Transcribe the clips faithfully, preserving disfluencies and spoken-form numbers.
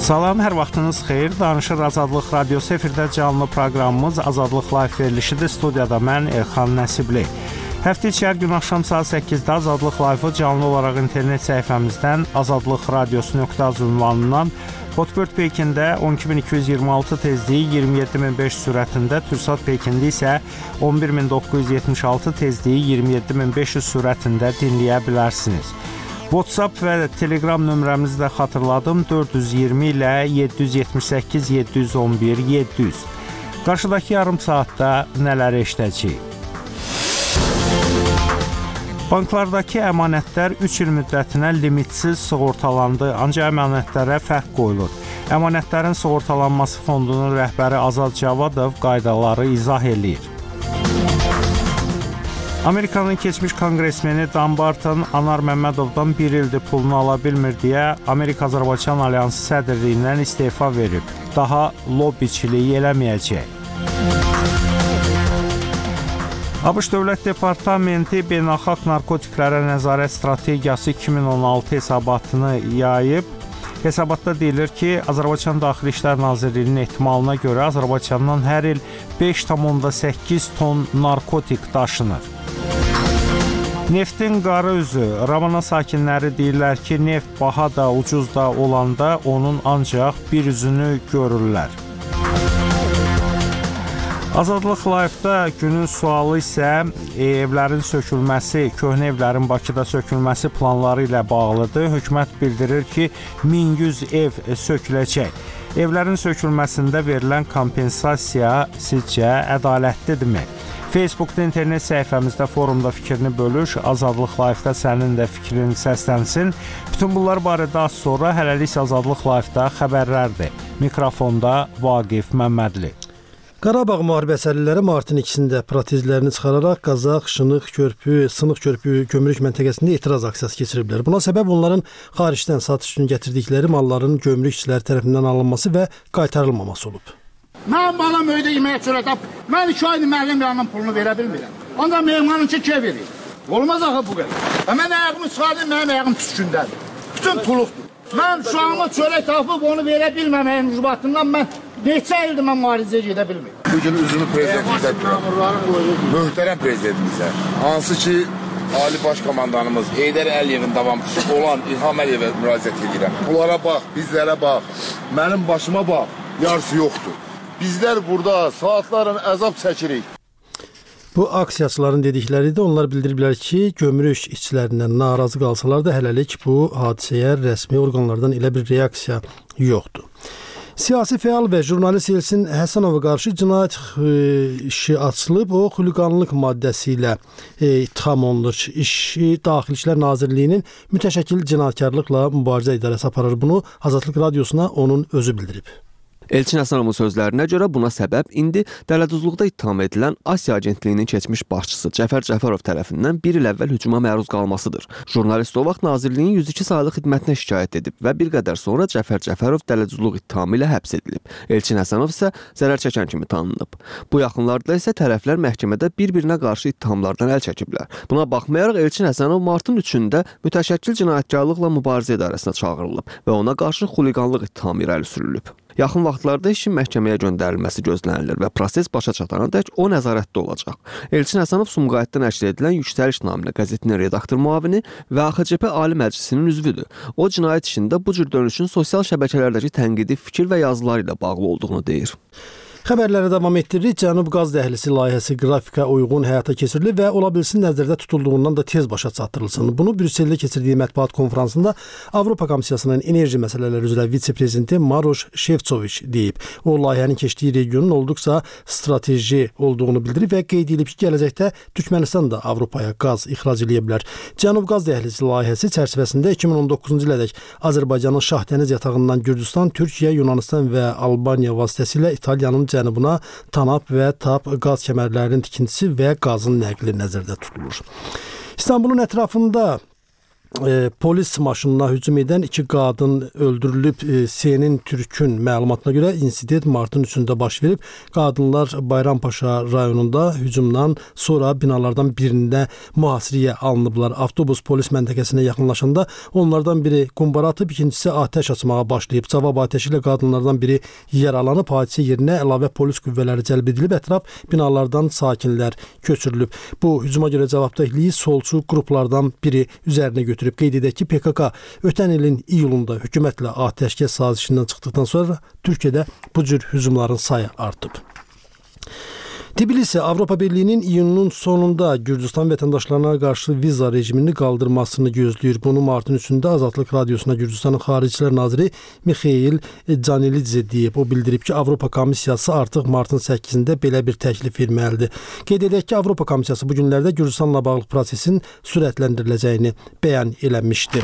Salam, hər vaxtınız xeyir. Danışır Azadlıq Radiosu efirdə canlı proqramımız Azadlıq Live verilişidir. Studiyada mən Elxan Nəsibli. Həftə içi hər gün axşam saat səkkizdə Azadlıq Live-ı canlı olaraq internet səhifəmizdən azadlıqradiosu nöqtə az ünvanından Hotbird Pekində on iki min iki yüz iyirmi altı tezliyi iyirmi yeddi min beş yüz sürətində, Türksat Pekində isə on bir min doqquz yüz yetmiş altı tezliyi iyirmi yeddi min beş yüz sürətində dinləyə bilərsiniz. WhatsApp və Telegram nömrəmizi də xatırladım. dörd yüz iyirmi ilə yeddi yüz yetmiş səkkiz yeddi yüz on bir yeddi yüz. Qarşıdakı yarım saatda nələr eşidəcəyik? Banklardakı əmanətlər üç il müddətinə limitsiz sığortalandı, ancaq əmanətlərə fərq qoyulur. Əmanətlərin sığortalanması fondunun rəhbəri Azad Cavadov qaydaları izah eləyir. Amerikanın keçmiş konqresmeni Dan Barton Anar Məmmədovdan bir ildir pulunu ala bilmir deyə Amerika-Azərbaycan Alyansı sədrliyindən istefa verib. Daha lobbiçiliyi eləməyəcək. ABŞ Dövlət Departamenti beynəlxalq narkotiklərə nəzarət strategiyası iki min on altı hesabatını yayıb. Hesabatda deyilir ki, Azərbaycan Daxili İşlər Nazirliyinin ehtimalına görə Azərbaycandan hər il beş tam səkkiz ton narkotik daşınır. Neftin qarı üzü. Ramana sakinləri deyirlər ki, neft baha da, ucuz da olanda onun ancaq bir üzünü görürlər. Azadlıq Live-da günün sualı isə evlərin sökülməsi, köhnə evlərin Bakıda sökülməsi planları ilə bağlıdır. Hökumət bildirir ki, min yüz ev söküləcək. Evlərin sökülməsində verilən kompensasiya sizcə ədalətlidirmi? Facebookda internet səhifəmizdə forumda fikrini bölüş, Azadlıq Live-da sənin də fikrin səslənsin. Bütün bunlar barədə az sonra, hələlik Azadlıq Live-da xəbərlərdir. Mikrofonda Vaqif Məmmədli. Qarabağ müharibə əsərliləri martın ikisində protezlərini çıxararaq Qazax, Şınıq körpü, Sınıq körpü gömrük məntəqəsində etiraz aksiyası keçiriblər. Buna səbəb onların xaricdən satış üçün gətirdikləri malların gömrük işçiləri tərəfindən alınması və qaytarılmaması olub. Mən balam öydə yeməyə çörətə, mən iki ayını müəllim yanının pulunu verə bilmirəm. Onda mehmanın ki, kə verir. Olmaz axı bu qədər. Və mən əyağımı çıxardım, mənim əyağım tüskündədir. Bütün puluqdur. Mən uşağıma çörək tapıb onu verə bilməməyin ucubatından mən neçə ildir mən müalicəyə gedə bilmirəm. Bugün üzünü prezidentimizə görürəm. Möhtərəm prezidentimizə. Hansı ki, Ali Baş Komandanımız Heydər Əliyevin davamçısı olan İlham Əliyevə müraciət edirəm. Bunlara bax, bizlərə bax, mənim başıma bax, yarısı yoxdur. Bizlər burada saatların əzab çəkirik. Bu aksiyaçıların dedikləridir. Onlar bildiriblər ki, gömrük işçilərindən narazı qalsalar da hələlik bu hadisəyə rəsmi orqanlardan elə bir reaksiya yoxdur. Siyasi fəal və jurnalist Elçin Həsənova qarşı cinayət işi açılıb. O, xuliqanlıq maddəsi ilə ittiham olunur. İşi Daxili İşlər Nazirliyinin mütəşəkkil cinayətkarlıqla mübarizə idarəsi aparır. Bunu Azadlıq Radiosuna onun özü bildirib. Elçin Həsənovun sözlərinə görə buna səbəb indi dələduzluqda ittiham edilən Asiya Agentliyinin keçmiş başçısı Cəfər Cəfərov tərəfindən bir il əvvəl hücuma məruz qalmasıdır. Jurnalist o vaxt Nazirliyin yüz iki saylı xidmətinə şikayət edib və bir qədər sonra Cəfər Cəfərov dələduzluq ittihamı ilə həbs edilib. Elçin Həsənov isə zərər çəkən kimi tanınıb. Bu yaxınlarda isə tərəflər məhkəmədə bir-birinə qarşı ittihamlardan əl çəkiblər. Buna baxmayaraq Elçin Həsənov martın üçündə mütəşəkkil cinayətkarlıqla mübarizə idarəsinə çağırılıb və ona qarşı xuliqanlıq ittihamı irəli sürülüb. Yaxın vaxtlarda işin məhkəməyə göndərilməsi gözlənilir və proses başa çatanadək o nəzarətdə olacaq. Elçin Həsənov Sumqayıtdan nəşr edilən Yüksəliş naminə qəzetinin redaktor müavini və A X C P Ali Məclisinin üzvüdür. O, cinayət işində bu cür dönüşün sosial şəbəkələrdəki tənqidi fikir və yazılar ilə bağlı olduğunu deyir. Xəbərlərə davam etdiririk. Cənub Qaz Dəhlisi layihəsi qrafika uyğun həyata keçirilir və ola bilsin nəzərdə tutulduğundan da tez başa çatdırılsın. Bunu Brüsseldə keçirdiyi mətbuat konfransında Avropa Komissiyasının enerji məsələləri üzrə vitse-prezidenti Maroš Şefçoviç deyib. O, layihənin keçdiyi regionun olduqca strateji olduğunu bildirib və qeyd edib ki, gələcəkdə Türkmənistan da Avropaya qaz ixrac edə bilər. Cənub Qaz Dəhlisi layihəsi çərçivəsində iki min on doqquzuncu ilədək Azərbaycanın Şah dəniz yatağından Gürcüstan, Türkiyə, Yunanistan və Albaniya vasitəsilə İtaliyanın cənubuna Tanap və Tap qaz kəmərlərinin tikintisi və qazın nəqli nəzərdə tutulur. İstanbulun ətrafında e, polis maşınına hücum edən iki qadın öldürülüb. E, C N N Türkün məlumatına görə insident martın üçündə baş verib. Qadınlar Bayrampaşa rayonunda hücumdan sonra binalardan birində mühasirəyə alınıblar. Avtobus polis məntəqəsinə yaxınlaşanda onlardan biri qumbara atıb, ikincisi atəş açmağa başlayıb. Cavab atəşi ilə qadınlardan biri yaralanıb. Hadisə yerinə əlavə polis qüvvələri cəlb edilib. Ətraf binalardan sakinlər köçürülüb. Bu hücuma görə cavabdehliyi solçu qruplardan biri üzərinə götürüb. Qeyd edək ki, P K K ötən ilin iyulunda hökumətlə atəşkəs sazişindən çıxdıqdan sonra Türkiyədə bu cür hücumların sayı artıb. Tbilisi Avropa Birliyinin iyunun sonunda Gürcüstan vətəndaşlarına qarşı viza rejimini qaldırmasını gözləyir. Bunu martın üçündə Azadlıq Radiosuna Gürcüstanın Xaricilər Naziri Mikhail Canilidze deyib. O bildirib ki, Avropa Komissiyası artıq martın səkkizində belə bir təklif verməlidir. Qeyd edək ki, Avropa Komissiyası bu günlərdə Gürcüstanla bağlı prosesin sürətləndiriləcəyini bəyan eləmişdi.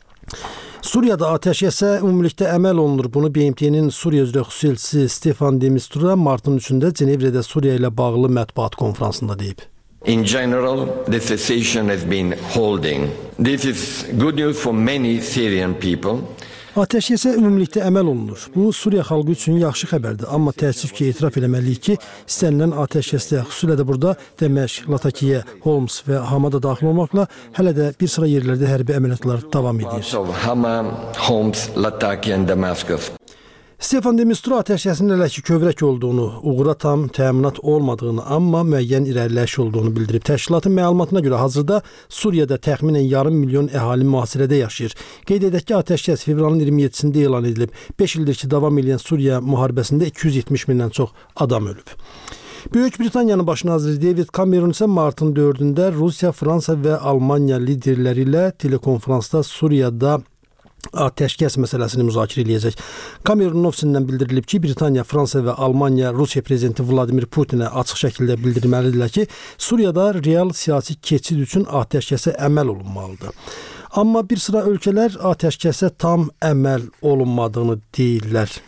Suriyada atəşkəsə ümumilikdə əməl olunur. Bunu B M T-nin Suriya üzrə xüsusi elçisi Stefan de Mistura martın üçündə Cenevrədə Suriya ilə bağlı mətbuat konfransında deyib. In general, the cessation has been holding. This is good news for many Syrian people. Atəşkəsə ümumilikdə əməl olunur. Bu, Suriya xalqı üçün yaxşı xəbərdir. Amma təəssüf ki, etiraf eləməliyik ki, istənilən atəşkəsdə, xüsusilə də burada Dəməşq, Latakiyə, Holms və Hamada daxil olmaqla hələ də bir sıra yerlərdə hərbi əməliyyatlar davam edir. Hama, Homs, Latakiya və Damascus. Stefan de Mistura atəşkəsinin hələ ki kövrək olduğunu, uğura tam təminat olmadığını, amma müəyyən irəliləyiş olduğunu bildirib. Təşkilatın məlumatına görə hazırda Suriyada təxminən yarım milyon əhali mühasirədə yaşayır. Qeyd edək ki, atəşkəs fevralın iyirmi yeddisində elan edilib. beş ildir ki, davam edən Suriya müharibəsində iki yüz yetmiş mindən çox adam ölüb. Böyük Britaniyanın baş naziri David Cameron isə martın dördündə Rusiya, Fransa və Almaniya liderləri ilə telekonferansda Suriyada atəşkəs məsələsini müzakirə edəcək. Cameronun ofisindən bildirilib ki, Britaniya, Fransa və Almaniya Rusiya prezidenti Vladimir Putinə açıq şəkildə bildirməlidirlər ki, Suriyada real siyasi keçid üçün atəşkəsə əməl olunmalıdır. Amma bir sıra ölkələr atəşkəsə tam əməl olunmadığını deyirlər.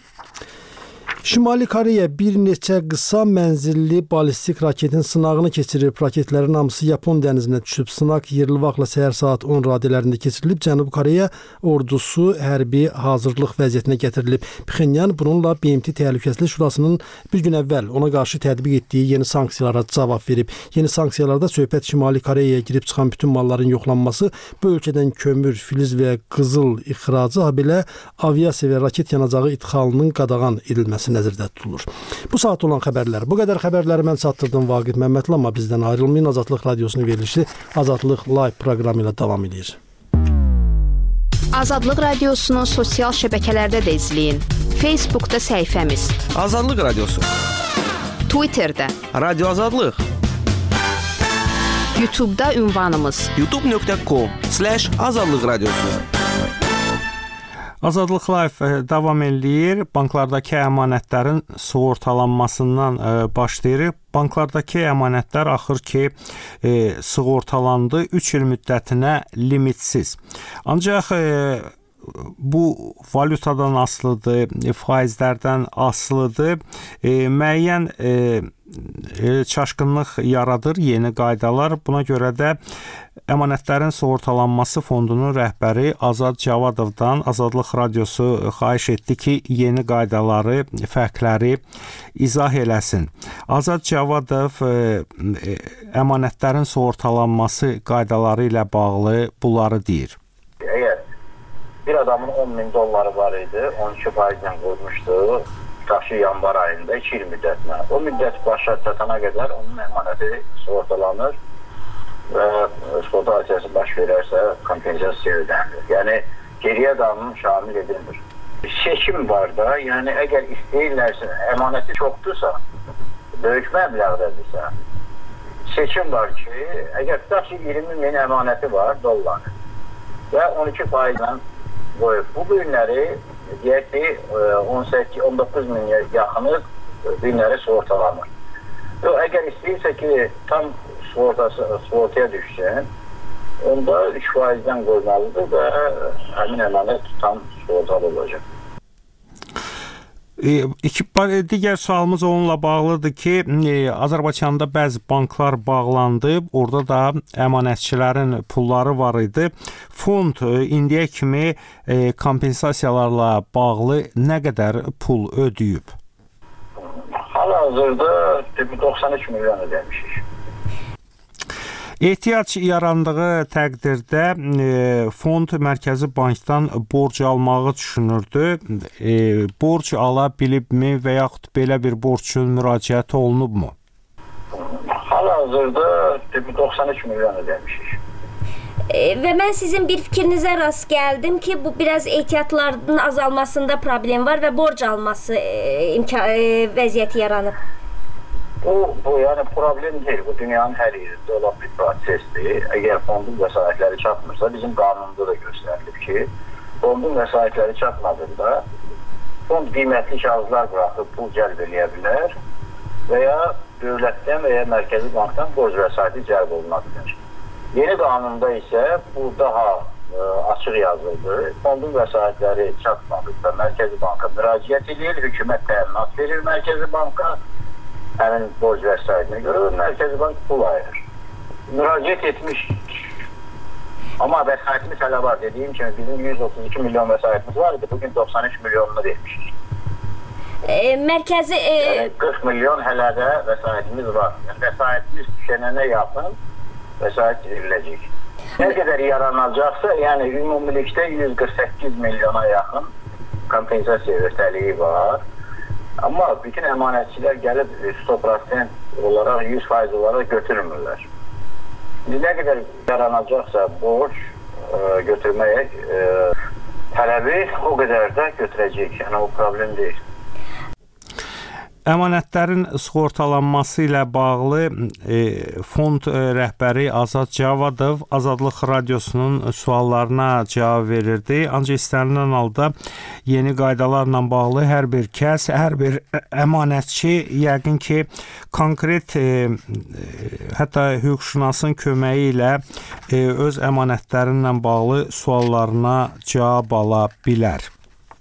Şimali Koreya bir neçə qısa mənzilli ballistik raketin sınağını keçirib. Raketlərin hamısı Yapon dənizinə düşüb. Sınaq yerli vaxtla səhər saat on radələrində keçirilib. Cənubi Koreya ordusu hərbi hazırlıq vəziyyətinə gətirilib. Pxenyan bununla B M T Təhlükəsizlik Şurasının bir gün əvvəl ona qarşı tətbiq etdiyi yeni sanksiyalara cavab verib. Yeni sanksiyalarda söhbət Şimali Koreyaya girib çıxan bütün malların yoxlanması, bu ölkədən kömür, filiz və qızıl ixracı, habelə aviasiya və raket yanacağı idxalının qadağan edilməsi nəzərdə tutulur. Bu saat olan xəbərlər. Bu qədər xəbərləri mən çatdırdım Vaqif Məmmədli, amma bizdən ayrılmayın. Azadlıq Radiosunun verilişi Azadlıq Live proqramı ilə davam edir. Azadlıq Radiosunu sosial şəbəkələrdə də izləyin. Facebookda səhifəmiz Azadlıq Radiosu, Twitterdə Radio Azadlıq, YouTube'da ünvanımız youtube nöqtə com slash azadlıq radiosu. Azadlıq Live davam eləyir. Banklardakı əmanətlərin sığortalanmasından başlayırıq. Banklardakı əmanətlər axır ki e, sığortalandı üç il müddətinə limitsiz. Ancaq e, bu valutadan asılıdır, faizlərdən asılıdır. E, müəyyən e, e, çaşqınlıq yaradır yeni qaydalar. Buna görə də Əmanətlərin Sığortalanması Fondunun rəhbəri Azad Cavadovdan Azadlıq Radiosu xahiş etdi ki, yeni qaydaları, fərqləri izah eləsin. Azad Cavadov e, e, əmanətlərin sığortalanması qaydaları ilə bağlı bunları deyir. Əgər bir adamın on min dolları var idi, on iki faizlə qoymuşdu, daşı yanvar ayında iki il müddətinə. O müddət başa çatana qədər onun əmanəti sığortalanır və sığorta hadisəsi baş verərsə kompensasiya ödənilir. Yəni geriyə qanun şamil edilmir. Seçim var da, yəni əgər istəyirlərsə, əmanəti çoxdursa, böyük məbləğdədirsə, seçim var ki, əgər tutaq ki, iyirmi min əmanəti var dollar və on iki faizlə qoyub. Bu günləri deyək ki, on səkkiz on doqquz min yaxını günləri sığortalanır. Əgər istəyirsə ki, tam sığortaya düşsün, onda üç faizdən qoymalıdır və həmin əmanət tam sığortalı olacaq. İki digər sualımız onunla bağlıdır ki, Azərbaycanda bəzi banklar bağlandı. Orada da əmanətçilərin pulları var idi. Fond indiyə kimi kompensasiyalarla bağlı nə qədər pul ödəyib? Hal-hazırda doxsan üç milyon ödəmişik. Ehtiyac yarandığı təqdirdə e, fond Mərkəzi Bankdan borc almağı düşünürdü. E, borc ala bilibmi və yaxud belə bir borc üçün müraciət olunubmu? Hal-hazırda doxsan üç milyon ödəmişik. E, və mən sizin bir fikrinizə rast gəldim ki, bu biraz ehtiyatların azalmasında problem var və borc alması e, imkan e, vəziyyəti yaranıb. Bu, bu yəni problem deyil. Bu dünyanın hər yerində olan bir prosesdir. Əgər fondun vəsaitləri çatmırsa, bizim qanunda da göstərilib ki, fondun vəsaitləri çatmadığında fond qiymətli kağızlar buraxıb pul cəlb eləyə bilər və ya dövlətdən və ya Mərkəzi Bankdan borc vəsaiti cəlb oluna bilər. Yeni qanunda isə bu daha ə, açıq yazıldı. Fondun vəsaitləri çatmadıqda Mərkəzi Banka müraciət edir, hökumət təminat verir Mərkəzi Banka. Həmin borc vəsaitinə görə Mərkəzi Bank pul ayırır. Müraciət etmiş. Amma vəsaitimiz hələ var. Dediyim kimi bizim yüz otuz iki milyon vəsaitimiz var idi. Bugün doxsan üç milyonunu vermişik. E, mərkəzi... E... Yəni qırx milyon hələ də vəsaitimiz var. Yəni vəsaitimiz düşənənə yaxın vəsait veriləcək. Nə qədər yaranacaqsa, yəni ümumilikdə yüz qırx səkkiz milyona yaxın kompensasiya ötəliyi var. Amma bütün əmanətçilər gəlib yüz prosent olaraq, yüz faiz olaraq götürmürlər. Nə qədər yaranacaqsa borc e, götürməyə e, tələbi o qədər də götürəcək. Yəni o problem deyil. Əmanətlərin sığortalanması ilə bağlı e, fond e, rəhbəri Azad Cavadov Azadlıq Radiosunun suallarına cavab verirdi. Ancaq istənilən halda yeni qaydalarla bağlı hər bir kəs, hər bir əmanətçi yəqin ki, konkret e, hətta hüquqşünasın köməyi ilə e, öz əmanətlərinlə bağlı suallarına cavab ala bilər.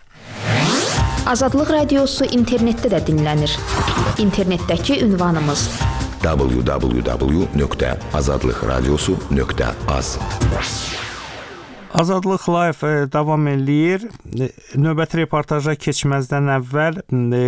Azadlıq Radiosu internetdə də dinlənir. İnternetdəki ünvanımız w w w nöqtə azadlıq radiosu nöqtə az. Azadlıq Live e, davam eləyir. E, növbəti reportaja keçməzdən əvvəl e,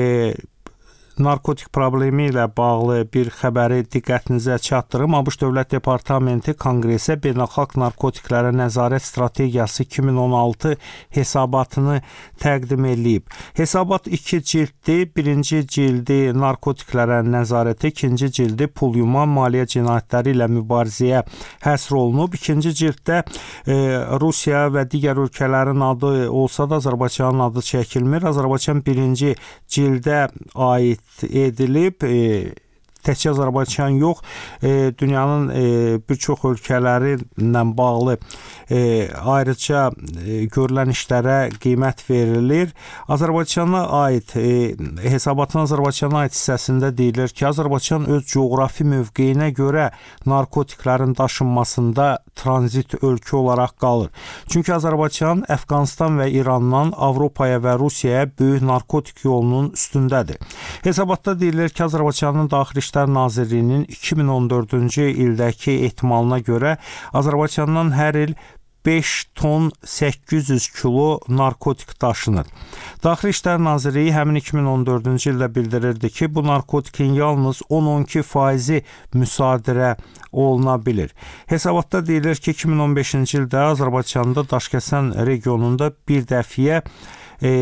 narkotik problemi ilə bağlı bir xəbəri diqqətinizə çatdırım. ABŞ Dövlət Departamenti Konqresə Beynəlxalq Narkotiklərə Nəzarət Strategiyası iki min on altı hesabatını təqdim edib. Hesabat iki cilddir. Birinci cildi narkotiklərə nəzarətə, ikinci cildi pul yuma, maliyyə cinayətləri ilə mübarizəyə həsr olunub. İkinci cilddə e, Rusiya və digər ölkələrin adı olsa da Azərbaycanın adı çəkilmir. Azərbaycan birinci cildə aid edilib. E, təkcə Azərbaycan yox, e, dünyanın e, bir çox ölkələri ilə bağlı e, ayrıca e, görülən işlərə qiymət verilir. Azərbaycana aid e, hesabatın Azərbaycana aid hissəsində deyilir ki, Azərbaycan öz coğrafi mövqeyinə görə narkotiklərin daşınmasında tranzit ölkə olaraq qalır. Çünki Azərbaycan Əfqanistan və İrandan Avropaya və Rusiyaya böyük narkotik yolunun üstündədir. Hesabatda deyilir ki, Azərbaycanın daxili İşlər Nazirliyinin iki min on dördüncü ildəki ehtimalına görə Azərbaycandan hər il beş ton səkkiz yüz kilo narkotik daşınır. Daxili İşlər Nazirliyi həmin iki min on dördüncü ildə bildirirdi ki, bu narkotikin yalnız on on iki faizi müsadirə oluna bilir. Hesabatda deyilir ki, iki min on beşinci ildə Azərbaycanda Daşkəsən regionunda bir dəfiyə e,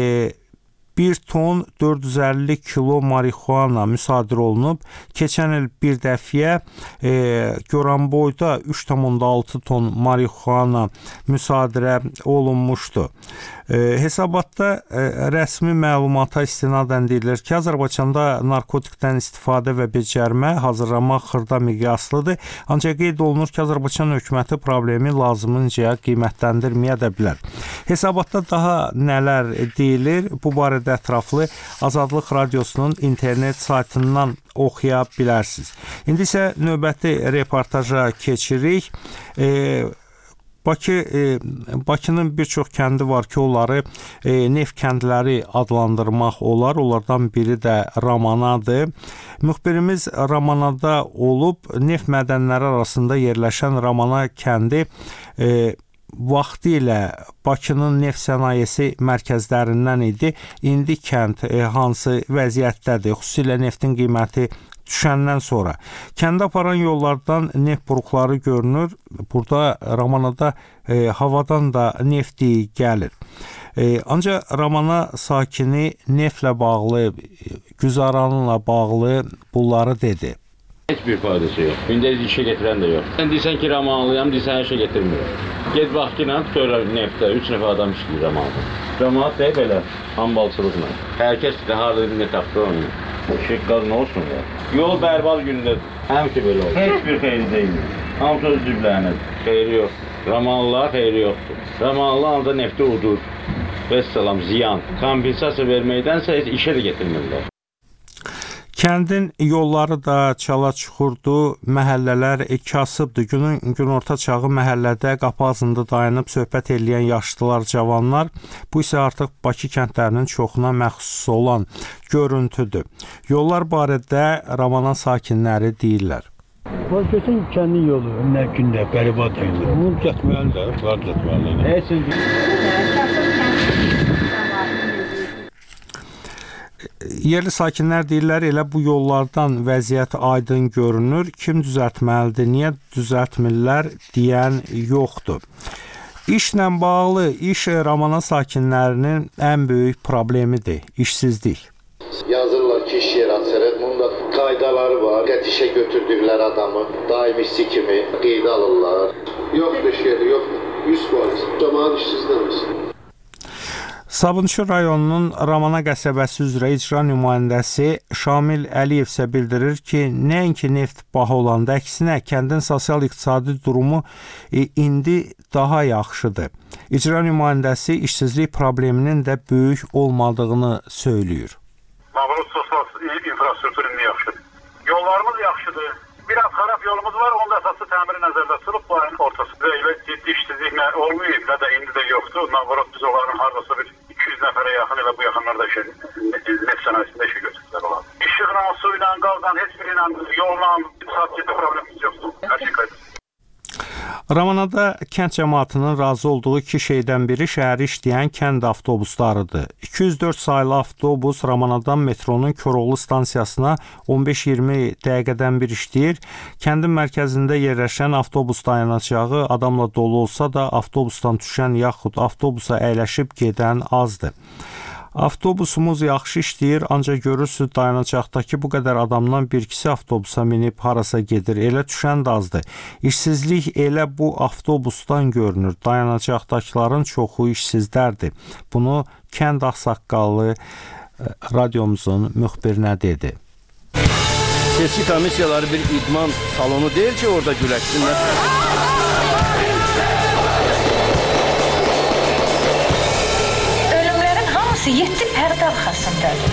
bir ton dörd yüz əlli kilo marixuana müsadirə olunub. Keçən il bir dəfiyə e, Goranboyda üç tam altı ton marixuana müsadirə olunmuşdu. E, hesabatda e, rəsmi məlumata istinadən deyilir ki, Azərbaycanda narkotikdən istifadə və becərmə, hazırlama xırda miqyaslıdır. Ancaq qeyd olunur ki, Azərbaycan hökuməti problemi lazımınca qiymətləndirməyə də bilər. Hesabatda daha nələr deyilir? Bu barədə ətraflı Azadlıq Radiosunun internet saytından oxuya bilərsiniz. İndi isə növbəti reportaja keçirik. E, Bakı e, Bakının bir çox kəndi var ki, onları e, neft kəndləri adlandırmaq olar. Onlardan biri də Ramanadır. Müxbirimiz Ramanada olub, neft mədənləri arasında yerləşən Ramana kəndi e, vaxtı ilə Bakının neft sənayesi mərkəzlərindən idi. İndi kənd e, hansı vəziyyətdədir? Xüsusilə neftin qiyməti düşəndən sonra. Kəndə aparan yollardan neft buruqları görünür. Burada Ramanada e, havadan da nefti gəlir. E, ancaq Ramana sakini neftlə bağlı, güzaranla bağlı bunları dedi. Heç bir faydası yox. Gündəlik işə getirən də yox. Sən deyirsən ki, Ramanlıyam, deyirsən hər şey getirmir. Ged bax ki, sonra neftdə üç nəfər adam işləyir Ramanada. Ramanat deyib belə, hambalçılıqla. Hər kəs də harada bir net tapdı onu. Şey qaz nə olsun ya? Yol bərbad gündədir. Həmişə belə olur. Heç bir xeyri deyil. Hamısı öz cüblənir. Xeyri yox. Ramanlılar xeyri yoxdur. Ramanlı anda nefti udur. Vəssalam, ziyan. Kompensasiya verməkdənsə heç işə də getirmirlər. Kəndin yolları da çala-çuxurdur, məhəllələr kasıbdır. Günün günorta çağı məhəllədə qapı ağzında dayanıb söhbət eləyən yaşlılar, cavanlar, bu isə artıq Bakı kəndlərinin çoxuna məxsus olan görüntüdür. Yollar barədə Ramana sakinləri deyirlər. Vazgeçin kəndin yolu, nə gündə, qəribad idi. Bunu getməlidir, var getməlidir. Heç Yerli sakinlər deyirlər, elə bu yollardan vəziyyət aydın görünür. Kim düzəltməlidir, niyə düzəltmirlər deyən yoxdur. İşlə bağlı, iş Ramana sakinlərinin ən böyük problemidir, işsizlik. Yazırlar ki, iş yeri açırıq, bunun da qaydaları var. Qət işə götürdükləri adamı daim işçi kimi qeydə alırlar. Yoxdur iş yeri, yoxdur. yüz faiz. Cəmaət işsizləmir. Sabunçu rayonunun Ramana qəsəbəsi üzrə icra nümayəndəsi Şamil Əliyev isə bildirir ki, nəinki neft bahı olanda, əksinə kəndin sosial-iqtisadi durumu e, indi daha yaxşıdır. İcra nümayəndəsi işsizlik probleminin də böyük olmadığını söylüyor. Navruz sosial infrastruktur indi yaxşıdır. Yollarımız yaxşıdır. Biraz xarab yolumuz var, onda əsası təmiri nəzərdə tutulub, bu ayın ortasında elə ciddi işsizliklə olmayıb, nə də indi də yoxdur. Navruz biz onların hardasa bir iki yüz nəfərə yaxın elə bu yaxınlarda işə, neft sənayesində işə götürdülər onlar. İşıqla, suyla, qazla, heç biri ilə, yolla, saat ciddi problemimiz yoxdur. Hər şey qayıdır. Ramanada kənd cəmaatının razı olduğu iki şeydən biri şəhəri işləyən kənd avtobuslarıdır. iki yüz dörd saylı avtobus Ramanadan metronun Koroğlu stansiyasına on beş iyirmi dəqiqədən bir işləyir. Kəndin mərkəzində yerləşən avtobus dayanacağı adamla dolu olsa da avtobusdan düşən yaxud avtobusa əyləşib gedən azdır. Avtobusumuz yaxşı işləyir, ancaq görürsünüz dayanacaqdakı bu qədər adamdan bir-ikisi avtobusa minib harasa gedir. Elə düşən də azdır. İşsizlik elə bu avtobusdan görünür. Dayanacaqdakıların çoxu işsizlərdir. Bunu kənd ağsaqqallı radiomuzun müxbirinə dedi. Seçki komissiyaları bir idman salonu deyil ki, orada güləşsinlər. yeddi pərdə arxasındadır.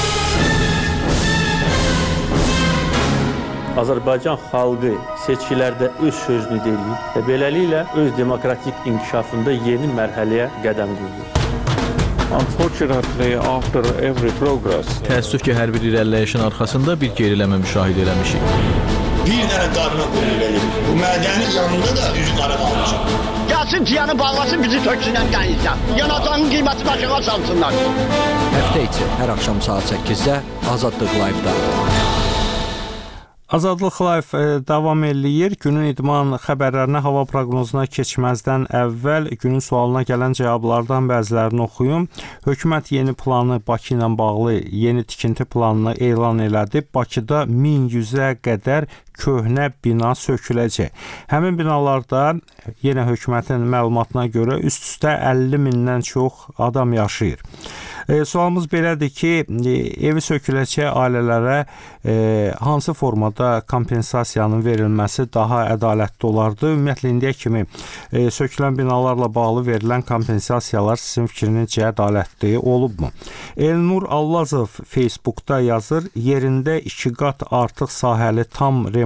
Azərbaycan xalqı seçkilərdə öz sözünü deyir və beləliklə öz demokratik inkişafında yeni mərhələyə qədəm qoyur. Unfortunately, after every progress, təəssüf ki, hər bir irəliləyişin arxasında bir geriləmə müşahidə eləmişik. Bir dənə qarına qoyulur eləyir. Bu mədənin yanında da üzü qara qalmışıq. Gəlsin tiyanı bağlasın, bizi töksünən qəyizdən. Yanacağın qiyməti başına salsınlar. Həftə içi hər axşam saat səkkizdə Azadlıq Live-da. Azadlıq Live davam eləyir. Günün idman xəbərlərinə, hava proqnozuna keçməzdən əvvəl günün sualına gələn cavablardan bəzilərini oxuyum. Hökumət yeni planı, Bakı ilə bağlı yeni tikinti planını elan elədi. Bakıda min yüzə qədər köhnə bina söküləcək. Həmin binalarda yenə hökumətin məlumatına görə üst-üstə əlli mindən çox adam yaşayır. E, sualımız belədir ki, e, evi söküləcək ailələrə e, hansı formada kompensasiyanın verilməsi daha ədalətli olardı? Ümumiyyətlə, indiyə kimi e, sökülən binalarla bağlı verilən kompensasiyalar sizin fikrinizcə ədalətli olubmu? Elnur Allazov Facebookda yazır, yerində iki qat artıq sahəli tam remont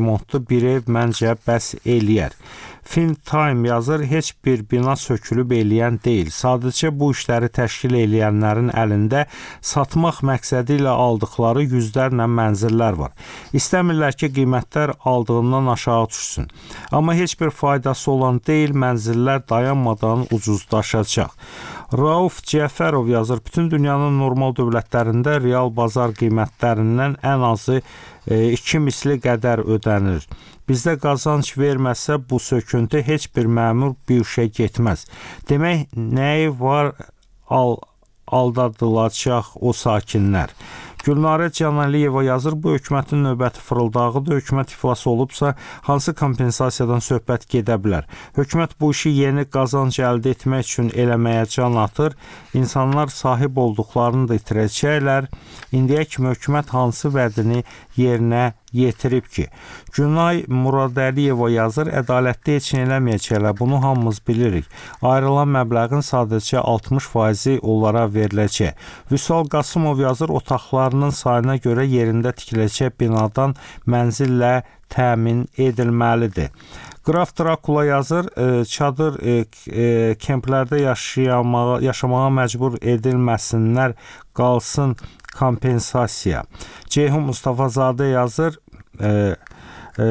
remontlu bir ev məncə bəs eləyər. Film Time yazır, heç bir bina sökülüb eləyən deyil. Sadəcə bu işləri təşkil eləyənlərin əlində satmaq məqsədi ilə aldıqları yüzlərlə mənzillər var. İstəmirlər ki, qiymətlər aldığından aşağı düşsün. Amma heç bir faydası olan deyil, mənzillər dayanmadan ucuzlaşacaq. Rauf Cəfərov yazır, bütün dünyanın normal dövlətlərində real bazar qiymətlərindən ən azı e, iki misli qədər ödənir. Bizdə qazanc verməsə bu söküntü heç bir məmur bir işə getməz. Demək, nəyi var al, aldadılacaq o sakinlər. Gülnarə Canəliyeva yazır, bu hökumətin növbəti fırıldağıdır. Hökumət iflası olubsa, hansı kompensasiyadan söhbət gedə bilər? Hökumət bu işi yeni qazanc əldə etmək üçün eləməyə can atır. İnsanlar sahib olduqlarını da itirəcəklər. İndiyə kimi hökumət hansı vədini yerinə yetirib ki? Günay Muradəliyeva yazır, ədalətli heç nə eləməyəcəklər, bunu hamımız bilirik. Ayrılan məbləğin sadəcə altmış faizi onlara veriləcək. Vüsal Qasımov yazır, otaqlarının sayına görə yerində tikiləcək binadan mənzillə təmin edilməlidir. Qraf Drakula yazır, e, çadır e, e, kemplərdə yaşayamağa, yaşamağa məcbur edilməsinlər, qalsın kompensasiya. Ceyhun Mustafazadə yazır, e, e,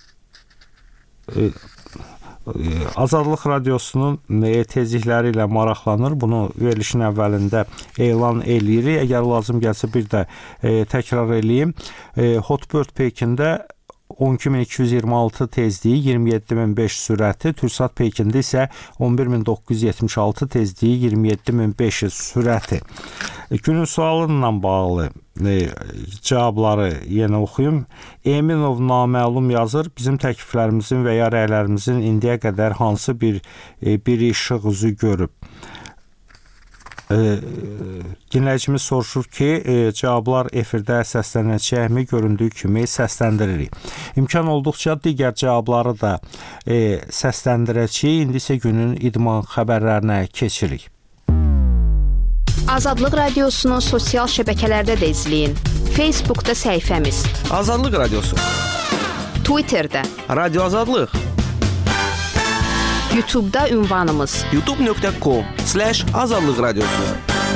e, Azadlıq Radiosunun tezlikləri ilə maraqlanır. Bunu verilişin əvvəlində elan eləyirik. Əgər lazım gəlsə bir də e, təkrar eləyim. E, Hotbird Pekində on iki min iki yüz iyirmi altı tezliyi, iyirmi yeddi min beş sürəti, Türksat Pekində isə on bir min doqquz yüz yetmiş altı tezliyi, iyirmi yeddi min beş yüz sürəti. Günün sualınla bağlı e, cavabları yenə oxuyum. Eminov naməlum yazır, bizim təkliflərimizin və ya rəylərimizin indiyə qədər hansı bir e, bir işıq üzü görüb? E, dinləyicimiz soruşur ki, e, cavablar efirdə səslənəcəkmi? Göründüyü kimi səsləndiririk. İmkan olduqca digər cavabları da e, səsləndirəcəyik. İndi isə günün idman xəbərlərinə keçirik. Azadlıq Radiosunun sosial şəbəkələrdə də izləyin. Facebookda səhifəmiz Azadlıq Radiosu, Twitterdə Radio Azadlıq, YouTube'da ünvanımız youtube nöqtə com slash azadlıq radiosu.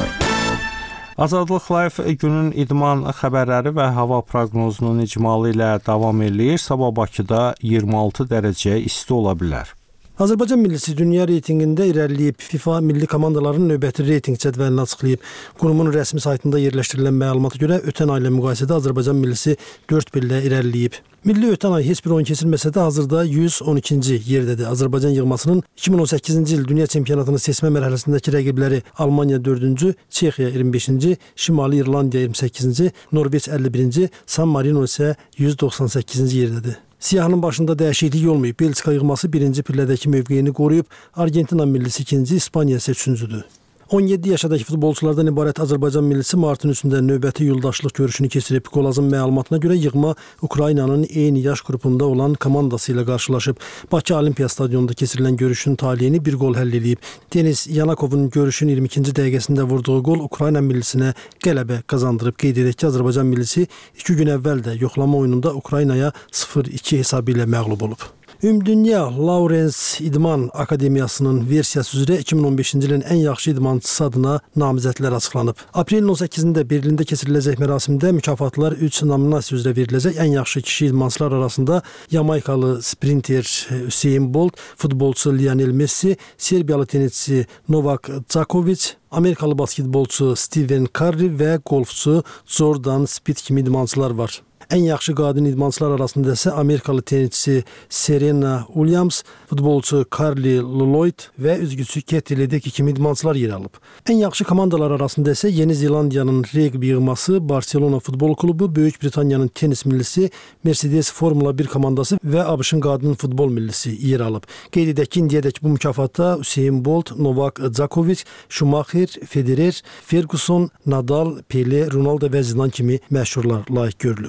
Azadlıq Live günün idman xəbərləri və hava proqnozunun icmalı ilə davam eləyir. Sabah Bakıda iyirmi altı dərəcə isti ola bilər. Azərbaycan millisi dünya reytinqində irəliləyib. FIFA milli komandaların növbəti reytinq cədvəlini açıqlayıb. Qurumun rəsmi saytında yerləşdirilən məlumata görə ötən ay ilə müqayisədə Azərbaycan millisi dörd pillə irəliləyib. Milli ötən ay heç bir oyun keçirməsə də hazırda yüz on ikinci yerdədir. Azərbaycan yığmasının iki min on səkkizinci il dünya çempionatını seçmə mərhələsindəki rəqibləri Almaniya dördüncü, Çexiya iyirmi beşinci, Şimali İrlandiya iyirmi səkkizinci, Norveç əlli birinci, San Marino isə yüz doxsan səkkizinci yerdədir. Siyahının başında dəyişiklik olmayıb. Belçika yığması birinci pillədəki mövqeyini qoruyub, Argentina millisi ikinci, İspaniya isə üçüncüdür. on yeddi yaşadakı futbolçulardan ibarət Azərbaycan millisi martın üçündə növbəti yoldaşlıq görüşünü keçirib. Qolazın məlumatına görə yığma Ukraynanın eyni yaş qrupunda olan komandası ilə qarşılaşıb. Bakı Olimpiya stadionunda keçirilən görüşün taleyini bir gol həll edib. Denis Yanakovun görüşün iyirmi ikinci dəqiqəsində vurduğu gol Ukrayna millisinə qələbə qazandırıb. Qeyd edək ki, Azərbaycan millisi iki gün əvvəl də yoxlama oyununda Ukraynaya sıfır iki hesabı ilə məğlub olub. Ümumdünya Lawrence İdman Akademiyasının versiyası üzrə iki min on beşinci ilin ən yaxşı idmançısı adına namizədlər açıqlanıb. Aprelin on səkkizində Berlində keçiriləcək mərasimdə mükafatlar üç nominasiya üzrə veriləcək. Ən yaxşı kişi idmançılar arasında Yamaykalı sprinter Usain Bolt, futbolçu Lionel Messi, Serbiyalı tenisçi Novak Djokovic, Amerikalı basketbolçu Stephen Curry və golfçu Jordan Spieth kimi idmançılar var. Ən yaxşı qadın idmançılar arasında isə Amerikalı tenisçi Serena Williams, futbolçu Carly Lloyd və üzgüçü Katie Ledecky kimi idmançılar yer alıb. Ən yaxşı komandalar arasında isə Yeni Zelandiyanın reqbi yığması, Barcelona futbol klubu, Böyük Britaniyanın tenis millisi, Mercedes Formula bir komandası və ABŞ-ın qadın futbol millisi yer alıb. Qeyd edək ki, indiyədək bu mükafata Usain Bolt, Novak Djokovic, Schumacher, Federer, Ferguson, Nadal, Pele, Ronaldo və Zidane kimi məşhurlar layiq görülüb.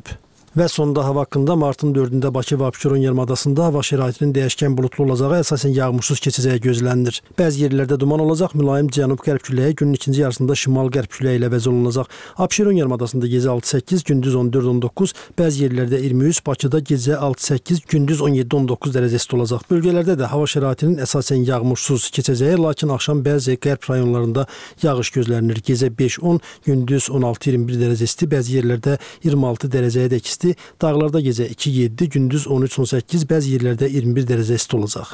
Və sonda hava haqqında martın dördündə Bakı və Abşeron yarımadasında hava şəraitinin dəyişkən buludlu olacağı, əsasən yağmursuz keçəcəyi gözlənilir. Bəzi yerlərdə duman olacaq, mülayim cənub-qərb küləyi günün ikinci yarısında şimal-qərb küləyi ilə əvəz olunacaq. Abşeron yarımadasında gecə altı səkkiz, gündüz on dörd on doqquz, bəzi yerlərdə iyirmi üç, Bakıda gecə altı səkkiz, gündüz on yeddi on doqquz dərəcə isti olacaq. Bölgələrdə də hava şəraitinin əsasən yağmursuz keçəcəyi, lakin axşam bəzi qərb rayonlarında yağış gözlənilir. Gecə beş on, gündüz on altı iyirmi bir dərəcə isti, bəzi yerlərdə iyirmi altı dərəcəyə dək isti. Dağlarda gecə iki yeddi, gündüz on üç on səkkiz, bəzi yerlərdə iyirmi bir dərəcə isti olacaq.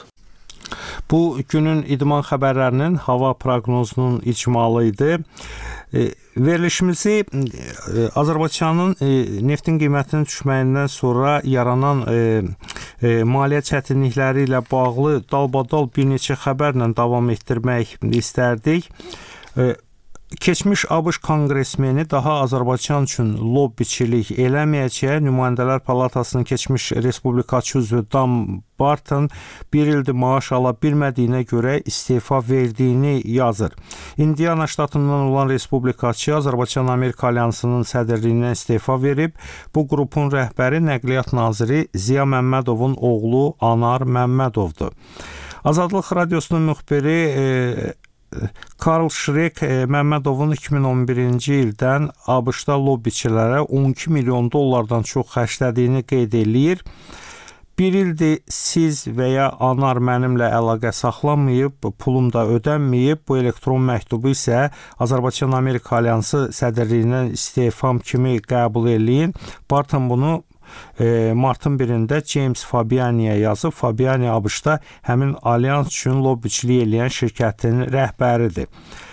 Bu günün idman xəbərlərinin hava proqnozunun icmalı idi. E, verilişimizi e, Azərbaycanın e, neftin qiymətinin düşməyindən sonra yaranan e, e, maliyyə çətinlikləri ilə bağlı dalbadal bir neçə xəbərlə davam etdirmək istərdik. E, Keçmiş ABŞ konqresmeni daha Azərbaycan üçün lobbiçilik eləməyəcək. Nümayəndələr Palatasının keçmiş respublikaçı üzvü Dan Barton bir ildir maaş ala bilmədiyinə görə istefa verdiyini yazır. Indiana ştatından olan respublikaçı Azərbaycan-Amerika Alyansının sədrliyindən istefa verib. Bu qrupun rəhbəri Nəqliyyat naziri Ziya Məmmədovun oğlu Anar Məmmədovdur. Azadlıq Radiosunun müxbiri e, Karl Şrek Məmmədovun iki min on birinci ildən ABŞ-da lobbiçilərə on iki milyon dollardan çox xərclədiyini qeyd eləyir. Bir ildir siz və ya Anar mənimlə əlaqə saxlamayıb, pulum da ödənməyib. Bu elektron məktubu isə Azərbaycan-Amerika Alyansı sədrliyindən istefam kimi qəbul eləyin. Barton bunu E, martın birində James Fabiani'yə yazıb. Fabiani ABŞ-da həmin alyans üçün lobbiçilik eləyən şirkətin rəhbəridir.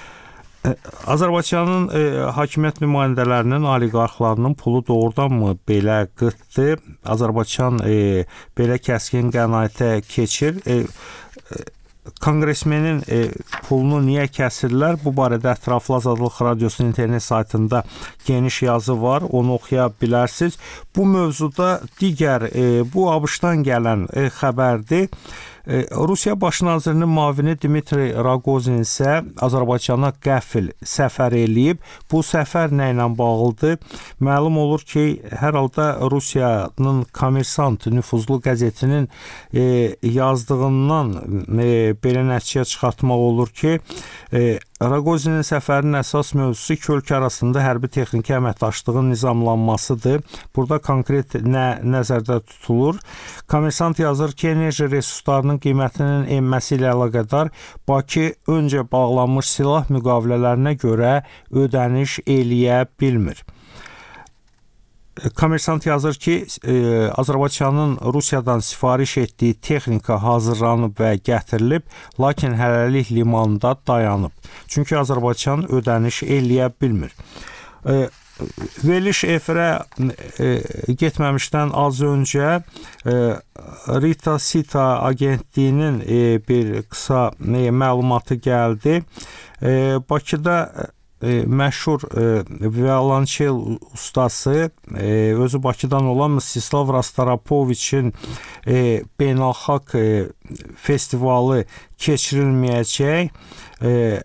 E, Azərbaycanın e, hakimiyyət nümayəndələrinin, oliqarxlarının pulu doğrudanmı belə qıtdı? Azərbaycan e, belə kəskin qənaətə keçir. E, e, Konqresmenin e, pulunu niyə kəsirlər? Bu barədə ətraflı Azadlıq Radiosunun internet saytında geniş yazı var, onu oxuya bilərsiniz. Bu mövzuda digər, e, bu ABŞ-dan gələn e, xəbərdir. E, Rusiya Baş nazirinin müavini Dmitri Rogozin isə Azərbaycana qəfil səfər eləyib. Bu səfər nə ilə bağlıdır? Məlum olur ki, hər halda Rusiyanın Kommersant nüfuzlu qəzetinin e, yazdığından e, belə nəticə çıxartmaq olur ki, e, Rogozinin səfərinin əsas mövzusu iki ölkə arasında hərbi texniki əməkdaşlığın nizamlanmasıdır. Burada konkret nə nəzərdə tutulur? Kommersant yazır ki, enerji resurslarının qiymətinin enməsi ilə əlaqədar Bakı öncə bağlanmış silah müqavilələrinə görə ödəniş eləyə bilmir. Kommersant yazır ki, e, Azərbaycanın Rusiyadan sifariş etdiyi texnika hazırlanıb və gətirilib, lakin hələlik limanda dayanıb. Çünki Azərbaycan ödəniş eləyə bilmir. E, Veriliş efirə e, getməmişdən az öncə e, Rita Sita agentliyinin e, bir qısa e, məlumatı gəldi. E, Bakıda e, məşhur e, violonçel ustası, e, özü Bakıdan olan Mstislav Rastarapoviçin e, beynəlxalq e, festivalı keçirilməyəcək. E,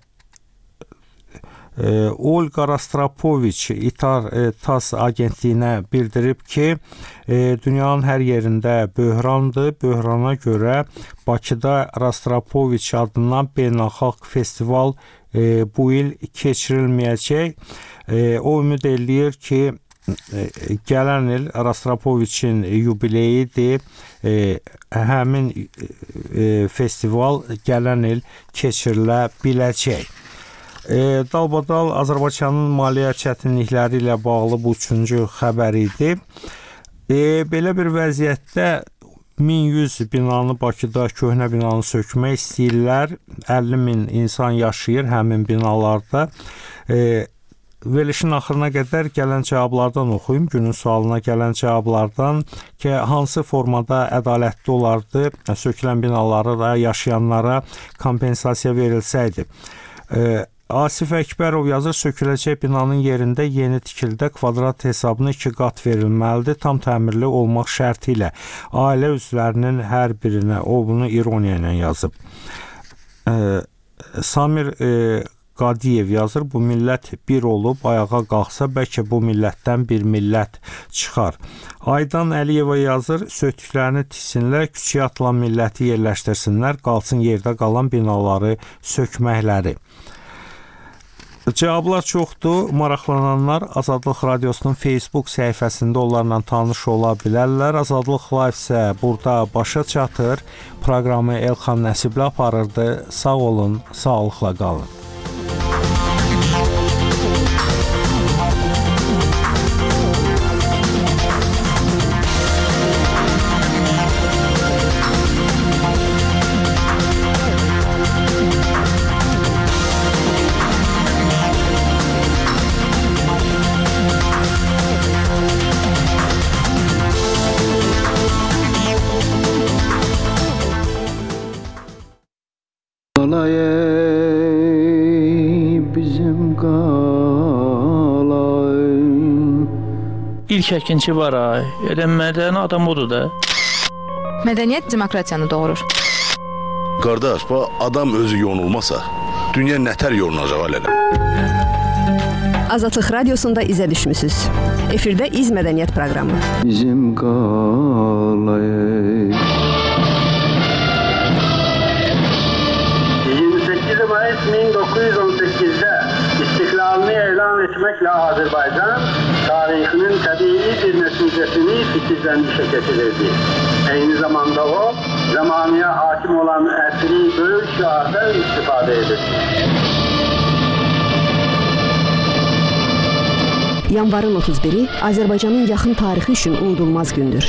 e, Olga Rastropoviç İtar e, TASS agentliyinə bildirib ki, e, dünyanın hər yerində böhrandır. Böhrana görə Bakıda Rastropoviç adından beynəlxalq festival e, bu il keçirilməyəcək. E, o ümid eləyir ki, e, gələn il Rastropoviçin yubileyidir. E, həmin e, festival gələn il keçirilə biləcək. E, dalbadal Azərbaycanın maliyyə çətinlikləri ilə bağlı bu üçüncü xəbər idi. E, belə bir vəziyyətdə min yüz binanı Bakıda köhnə binanı sökmək istəyirlər. əlli min insan yaşayır həmin binalarda. E, Verilişin axırına qədər gələn cavablardan oxuyum. Günün sualına gələn cavablardan ki, hansı formada ədalətli olardı sökülən binalara da yaşayanlara kompensasiya verilsəydi. E, Asif Əkbərov yazır, söküləcək binanın yerində yeni tikildə kvadrat hesabına iki qat verilməlidir, tam təmirli olmaq şərti ilə. Ailə üzvlərinin hər birinə, o bunu ironiya ilə yazıb. E, Samir e, Qadiyev yazır, bu millət bir olub ayağa qalxsa, bəlkə bu millətdən bir millət çıxar. Aydan Əliyeva yazır, sötüklərini tiksinlər, küçəyə atılan milləti yerləşdirsinlər, qalsın yerdə qalan binaları sökməkləri. Cavablar çoxdur. Maraqlananlar Azadlıq Radiosunun Facebook səhifəsində onlarla tanış ola bilərlər. Azadlıq Live isə burada başa çatır. Proqramı Elxan Nəsibli aparırdı. Sağ olun, sağlıqla qalın. İlk əkinçi var ay. Elə mədəni adam odur da. Mədəniyyət demokratiyanı doğurur. Qardaş, bu adam özü yonulmasa, dünya nətər yonulacaq alələ? Azadlıq Radiosunda izə düşmüsüz. Efirdə İz Mədəniyyət proqramı. Bizim qalayı. yirmi sekiz Mayıs min dokuz yüz on səkkizdə istiklalını elan etməklə Azərbaycan tarixinin təbii bir nəticəsini fikirlənmişə getirirdi. Eyni zamanda o, zamanıya hakim olan əsri böyük şiardan istifadə edir. Yanvarın otuz biri Azərbaycanın yaxın tarixi üçün unudulmaz gündür.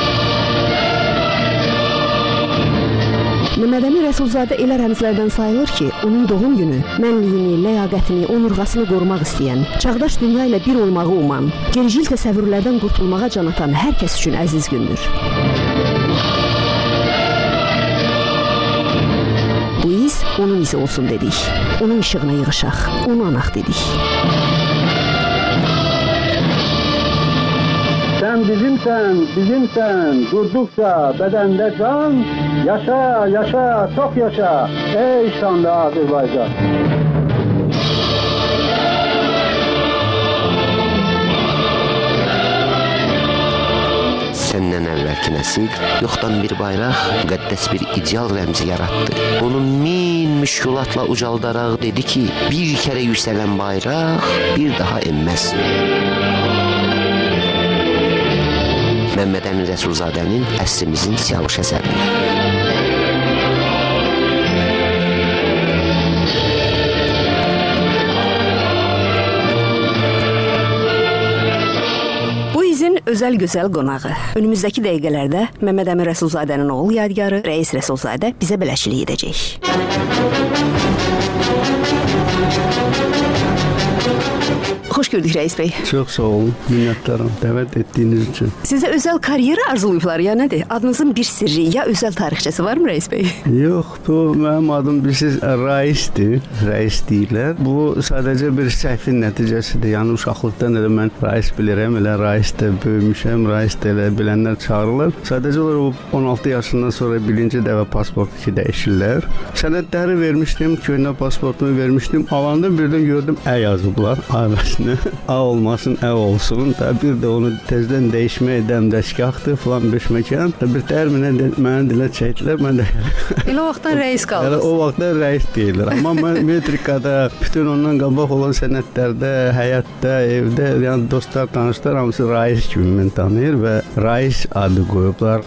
Məmməd Əmin Rəsulzadə elə rəmzlərdən sayılır ki, onun doğum günü mənliyini, ləyaqətini, onurğasını qorumaq istəyən, çağdaş dünya ilə bir olmağı uman, gericil təsəvvürlərdən qurtulmağa can atan hər kəs üçün əziz gündür. Bu iz onun izi olsun dedik, onun işığına yığışaq, onu anaq dedik. Sən bizimsən, bizimsən, durduqca bədəndə can, yaşa, yaşa, çox yaşa, ey şanlı Azərbaycan. Səndən əvvəlki nəsil yoxdan bir bayraq, müqəddəs bir ideal rəmzi yaratdı. Onu min müşkülatla ucaldaraq dedi ki, bir kərə yüksələn bayraq bir daha enməz. Məmməd Əmin Rəsulzadənin əsrimizin Siyavuş əsərini. Bu izin özəl gözəl qonağı. Önümüzdəki dəqiqələrdə Məmməd Əmin Rəsulzadənin oğlu yadigarı Rəis Rəsulzadə bizə bələşilik edəcək. Xoş gördük Rəis bəy. Çox sağ olun, minnətdaram dəvət etdiyiniz üçün. Sizə özəl karyera arzuluyublar ya nədir? Adınızın bir sirri ya özəl tarixçəsi varmı Rəis bəy? Yox, bu mənim adım bilirsiniz Raisdir, Rais deyirlər. Bu sadəcə bir səhvin nəticəsidir. Yəni uşaqlıqdan elə mən Rais bilirəm, elə Raisdə böyümüşəm, Raisdə elə bilənlər çağırırlar. Sadəcə olaraq on altı yaşından sonra birinci dəfə pasport ki dəyişirlər. Sənədləri vermişdim, köhnə pasportumu vermişdim. Alanda birdən gördüm ə yazıblar, ailəsinə. A olmasın, ə olsun. Da bir də onu tezdən dəyişmək dəmdəşgahdır falan beş məkan. Bir tərminə mənə dilə çəkdilər, mən də elə o vaxtdan rəis qaldınız. Elə o vaxtdan rəis deyirlər. Amma mən metrikada, bütün ondan qabaq olan sənədlərdə, həyatda, evdə, yəni dostlar, tanışlar hamısı Rais kimi mən tanıyır və Rais adı qoyublar.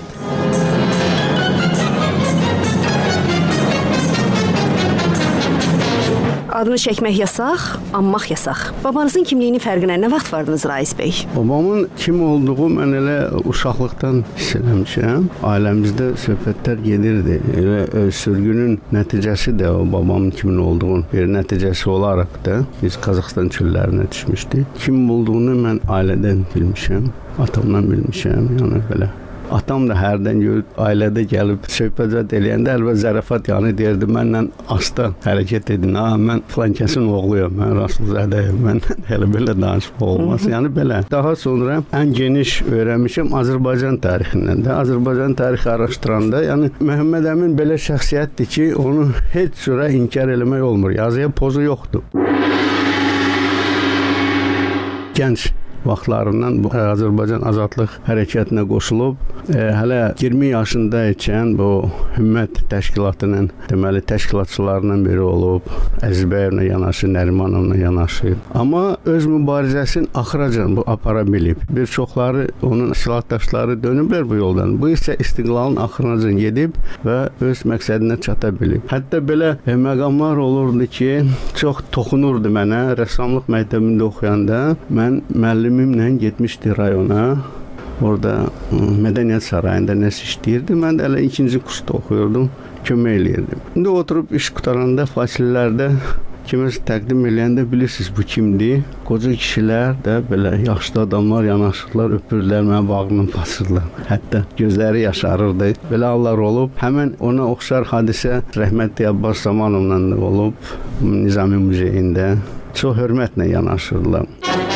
Adını çəkmək yasaq, anmaq yasaq. Babanızın kimliyinin fərqinə nə vaxt vardınız Rais bəy? Babamın kim olduğu mən elə uşaqlıqdan hiss eləmişəm. Ailəmizdə söhbətlər gedirdi. Elə sürgünün nəticəsi də o babamın kimin olduğunun bir nəticəsi olaraq da biz Qazaxıstan çöllərinə düşmüşdük. Kim olduğunu mən ailədən bilmişəm, atamdan bilmişəm, yəni belə. atam da hərdən görüb ailədə gəlib söhbət eləyəndə əlbə zərafat yanı deyirdi, mənlə asta hərəkət edin. Ha, mən filan kəsin oğluyam, mən Rasulzadəyəm, mən elə belə danışmaq olmaz. Yəni belə. Daha sonra ən geniş öyrənmişəm Azərbaycan tarixindən də. Azərbaycan tarixi araşdıranda, yəni Məhəmməd Əmin belə şəxsiyyətdir ki, onu heç cürə inkar eləmək olmur. Yazıya pozu yoxdur. Gənc vaxtlarından bu Azərbaycan azadlıq hərəkətinə qoşulub, e, hələ iyirmi yaşında ikən bu Hümmət təşkilatının deməli təşkilatçılarından biri olub, Əzizbəyevlə yanaşı, Nərimanovla yanaşı. Amma öz mübarizəsini axıracan bu apara bilib. Bir çoxları onun silahdaşları dönüblər bu yoldan. Bu isə istiqlalın axıracan gedib və öz məqsədinə çata bilib. Hətta belə e, məqamlar olurdu ki, çox toxunurdu mənə. Rəssamlıq məktəbində oxuyanda mən müəllim Mimlə getmişdi rayona. Orada Mədəniyyət Sarayında nəsə işləyirdi. Mən də elə ikinci kursda oxuyordum, kömək eləyirdim. İndi oturub iş qutaranda fasilələrdə kiməsə təqdim eləyəndə bilirsiniz bu kimdir? Qoca kişilər də belə yaşlı adamlar yanaşırlar, öpürlər, mənə bağrını basırlar. Hətta gözləri yaşarırdı. Belə hallar olub. Həmən ona oxşar hadisə rəhmətli Abbas Zamanovla da olub Nizami Muzeyində. Çox hörmətlə yanaşırlar.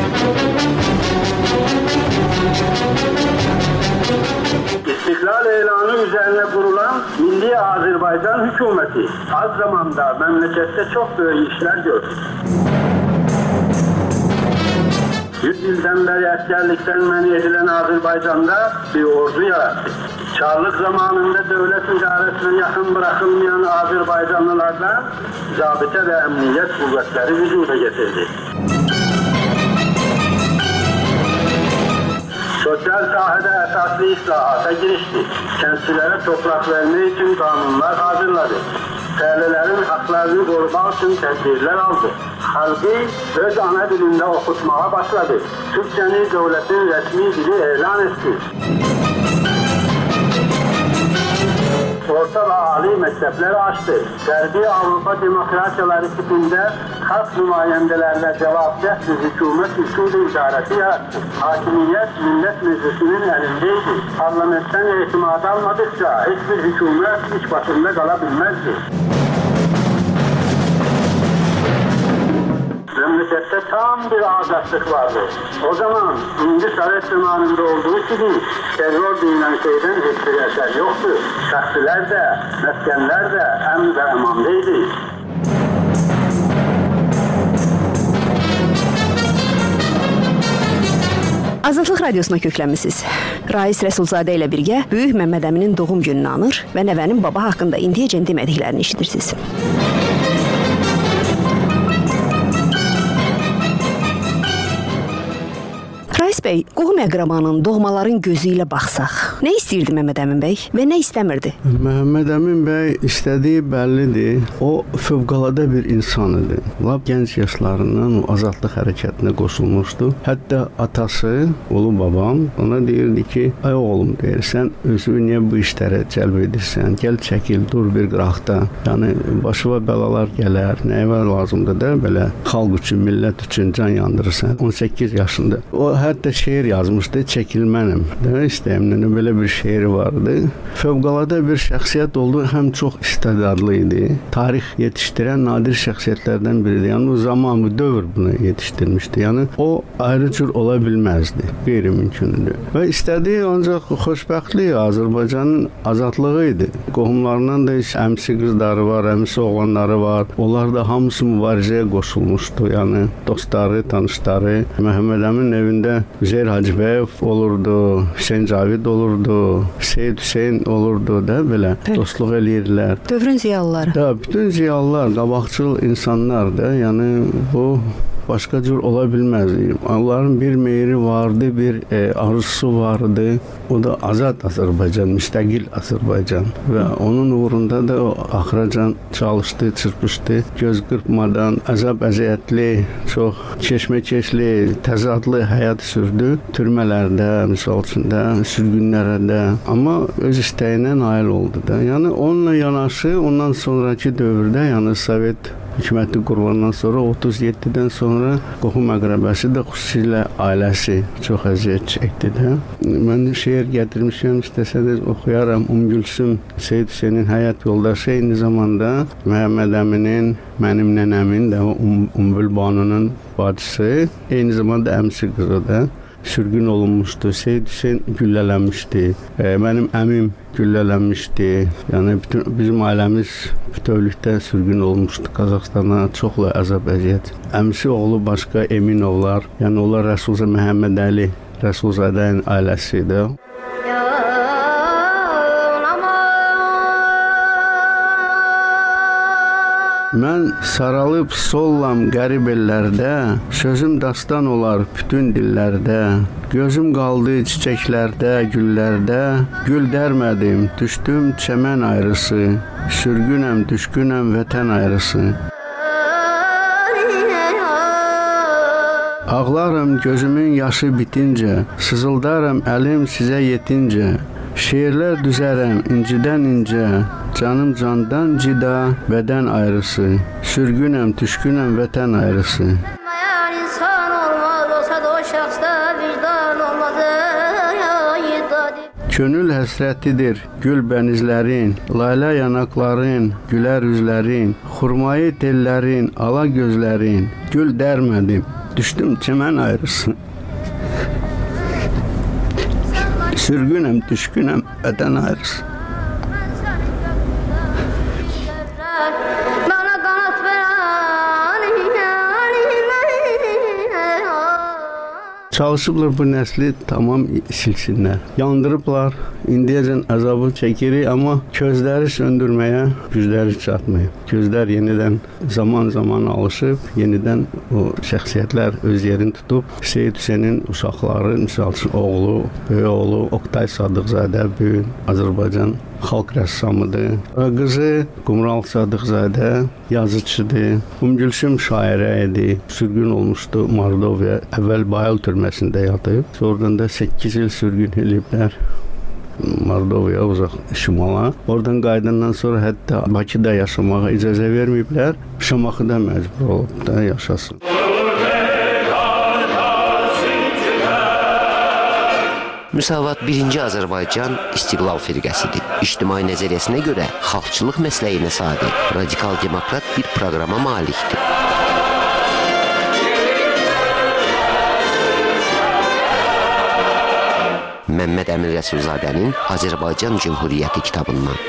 İstiklal elanı üzerine kurulan Milli Azerbaycan hükümeti az zamanda memlekette çok büyük işler gördü. yüz yıldan beri askerlikten men edilen Azerbaycan'da bir ordu yarattı. Çarlık zamanında devlet idaresine yakın bırakılmayan Azerbaycanlılardan zabıta ve emniyet kuvvetleri vücuda getirdi. Sosyal sahada esaslı islahata girişti. Kentlilere toprak vermek için kanunlar hazırladı. Köylülerin haklarını korumak için tedbirler aldı. Halkı öz ana dilinde okutmaya başladı. Türkçeni devletin resmi dili ilan etti. Orta ve âli mektepleri açtı. Gərbi Avrupa demokrasiyaları tipinde halk nümayendelerine cevapdeh bir hükümet usulü idaresi yarattı. Hakimiyet millet meclisinin elindeydi. Parlamentten itimat almadıkça hiçbir hükümet iç başında kalabilmezdi. Memlekette tam bir azadlık vardı. O zaman indi Sovet zamanında olduğu gibi terör denilen şeyden hiçbir eser yoktu. Şahsiler de, meskenler de em ve emandaydı. Azadlıq Radiosuna köklənmisiniz. Rais Rəsulzadə ilə birgə Böyük Məmməd Əminin doğum gününü anır və nəvənin baba haqqında indiyəcən demədiklərini eşidirsiniz. Rais bəy, qohum əqrabanın, doğmaların gözü ilə baxsaq, nə istəyirdi Məmməd Əmin bəy və nə istəmirdi? Məhəmməd Əmin bəy istədiyi bəllidir. O fövqəladə bir insan idi. Lap gənc yaşlarından o azadlıq hərəkətinə qoşulmuşdu. Hətta atası, oğlu babam ona deyirdi ki, ay oğlum deyir, sən özünü niyə bu işlərə cəlb edirsən? Gəl çəkil, dur bir qıraqda. Yəni başına bəlalar gələr, nəyə lazımdır da belə xalq üçün, millət üçün can yandırırsan. on səkkiz yaşında. O hətta şeir yazmışdı, çəkilmənəm. Də istəyimlə belə bir şeiri vardı. Fövqəladə bir şəxsiyyət oldu, həm çox istedadlı idi. Tarix yetişdirən nadir şəxsiyyətlərdən biridir. Yəni o zaman, bu dövr bunu yetişdirmişdi. Yəni o ayrı cür ola bilməzdi. Qeyri-mümkündür. Və istədiyi ancaq xoşbəxtlik Azərbaycanın azadlığı idi. Qohumlarından da əmsi qızları var, əmsi oğlanları var. Onlar da hamısı mübarizəyə qoşulmuşdu. Yəni dostları, tanışları. Məhəmməd Əmin evində Üzeyir Hacıbəyev olurdu, Hüseyin Cavid olurdu, Seyid Hüseyin olurdu da belə dostluq eləyirlər. Dövrün ziyalıları. Da, bütün ziyalılar, qabaqcıl insanlar da, yəni bu başqa cür ola bilməzdi. Onların bir meyri vardı, bir e, arzusu vardı. O da azad Azərbaycan, müstəqil Azərbaycan və onun uğrunda da o axıracan çalışdı, çırpışdı. Göz qırpmadan, əzab-əziyyətli, çox keşməkeşli, təzadlı həyat sürdü. Türmələrdə, misal üçün də, sürgünlərdə. Amma öz istəyinə nail oldu da. Yəni onunla yanaşı, ondan sonraki dövrdə, yəni Sovet hökuməti qurulandan sonra otuz yeddidən sonra qohum əqrəbəsi də xüsusilə ailəsi çox əziyyət çəkdi də. Mən şeir gətirmişəm, istəsəniz oxuyaram. Umgülsüm Seyid Hüseynin həyat yoldaşı, eyni zamanda Məhəmməd Əminin, mənim nənəmin də um Umbul Banunun bacısı, eyni zamanda əmsi qızı da. Sürgün olunmuşdu. Seyid Hüseyn güllələnmişdi. E, mənim əmim güllələnmişdi. Yəni bütün bizim ailəmiz bütövlükdə sürgün olmuşdu Qazaxstana. Çoxlu əzab əziyyət. Əmsi oğlu başqa Eminovlar, yəni onlar Rəsulza Məhəmməd Əli Rəsulzadənin ailəsidir. Mən saralıb sollam qərib ellərdə, sözüm dastan olar bütün dillərdə. Gözüm qaldı çiçəklərdə, güllərdə, gül dərmədim, düşdüm çəmən ayrısı, sürgünəm, düşkünəm vətən ayrısı. Ağlarım gözümün yaşı bitincə, sızıldarım əlim sizə yetincə. Şeirlər düzərəm incidən incə, canım candan cida, bədən ayrısı. Sürgünəm, düşkünəm vətən ayrısı. Könül həsrətidir gül bənizlərin, layla yanaqların, gülər üzlərin, xurmayı tellərin, ala gözlərin, gül dərmədim, düşdüm çəmən ayrısı. Sürgünəm, düşkünəm vətən ayrısı. Çalışıblar bu nəsli tamam silsinlər. Yandırıblar, indiyəcən əzabı çəkirik, amma közləri söndürməyə gücləri çatmıyor. Gözlər yenidən zaman-zaman alışıb, yenidən o şəxsiyyətlər öz yerini tutub. Seyid Hüseynin uşaqları, misal üçün oğlu, böyük oğlu Oktay Sadıqzadə, böyük Azərbaycan xalq rəssamıdır. Qızı Qumral Sadıqzadə yazıçıdır. Umgülsüm şairə idi. Sürgün olmuşdu Mordovya. Əvvəl Bayıl türməsində yatıb. Sonradan da səkkiz il sürgün ediblər. Mordovya, uzaq şimala. Oradan qayıdandan sonra hətta Bakıda yaşamağa icazə verməyiblər. Şamaxıda məcbur olub da yaşasın. Müsavat birinci Azərbaycan İstiqlal firqəsidir. İctimai nəzəriyyəsinə görə xalqçılıq məsləyinə sadiq, radikal demokrat bir proqrama malikdir. Məmməd Əmin Rəsulzadənin Azərbaycan Cümhuriyyəti kitabından.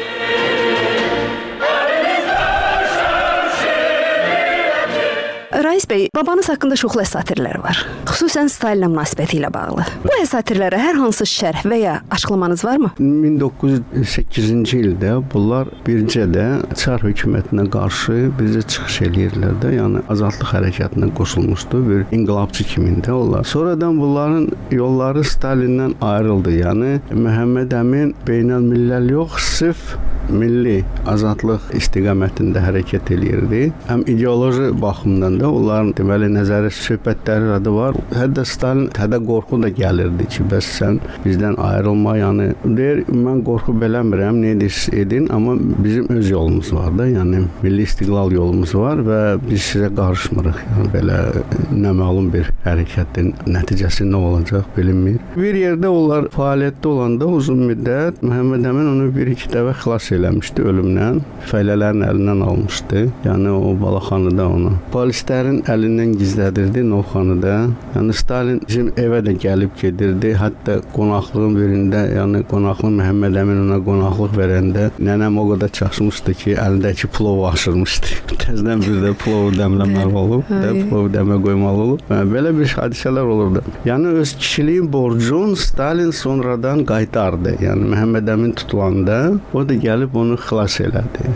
Rais bəy, babanız haqqında çoxlu əsatirlər var. Xüsusən Stalinlə münasibəti ilə bağlı. Bu əsatirlərə hər hansı şərh və ya açıqlamanız varmı? min doqquz yüz səkkizinci ildə bunlar bircə də Çar hökumətinə qarşı bircə çıxış eləyirlər də, yəni azadlıq hərəkatına qoşulmuşdu, bir inqilabçı kimində onlar. Sonradan bunların yolları Stalindən ayrıldı. Yəni Məhəmməd Əmin beynəlmilləl yox, sırf milli azadlıq istiqamətində hərəkət eləyirdi. Həm ideoloji baxımdan da onların deməli nəzəri söhbətləri adı var. Hətta Stalin hətta qorxu da gəlirdi ki, bəs sən bizdən ayrılma, yəni deyir, mən qorxu beləmirəm, nə edirsiz edin, amma bizim öz yolumuz var da, yəni milli istiqlal yolumuz var və biz sizə qarışmırıq. Yəni belə naməlum bir hərəkətin nəticəsi nə olacaq bilinmir. Bir yerdə onlar fəaliyyətdə olanda uzun müddət Məhəmməd Əmin onu bir-iki dəfə xilas eləmişdi ölümdən. Fəhlələrin əlindən almışdı. Yəni o Balaxanıda onu. Polislərin əlindən gizlədirdi Novxanıda. Yəni Stalin bizim evə də gəlib gedirdi. Hətta qonaqlığın birində, yəni qonaqlıq Məhəmməd Əmin ona qonaqlıq verəndə nənəm o qədər çaşmışdı ki, əlindəki plovu aşırmışdı. Təzədən bir də plov dəmləməli olub, də plov dəmə qoymalı olub. Belə bir hadisələr olurdu. Yəni öz kişiliyin borcunu Stalin sonradan qaytardı. Yəni Məhəmməd Əmin tutulanda o da gəlib onu xilas elədi.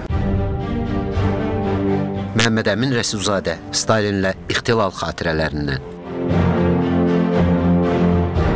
Məhəmməd Əmin Rəsulzadə Stalinlə ixtilal xatirələrindən.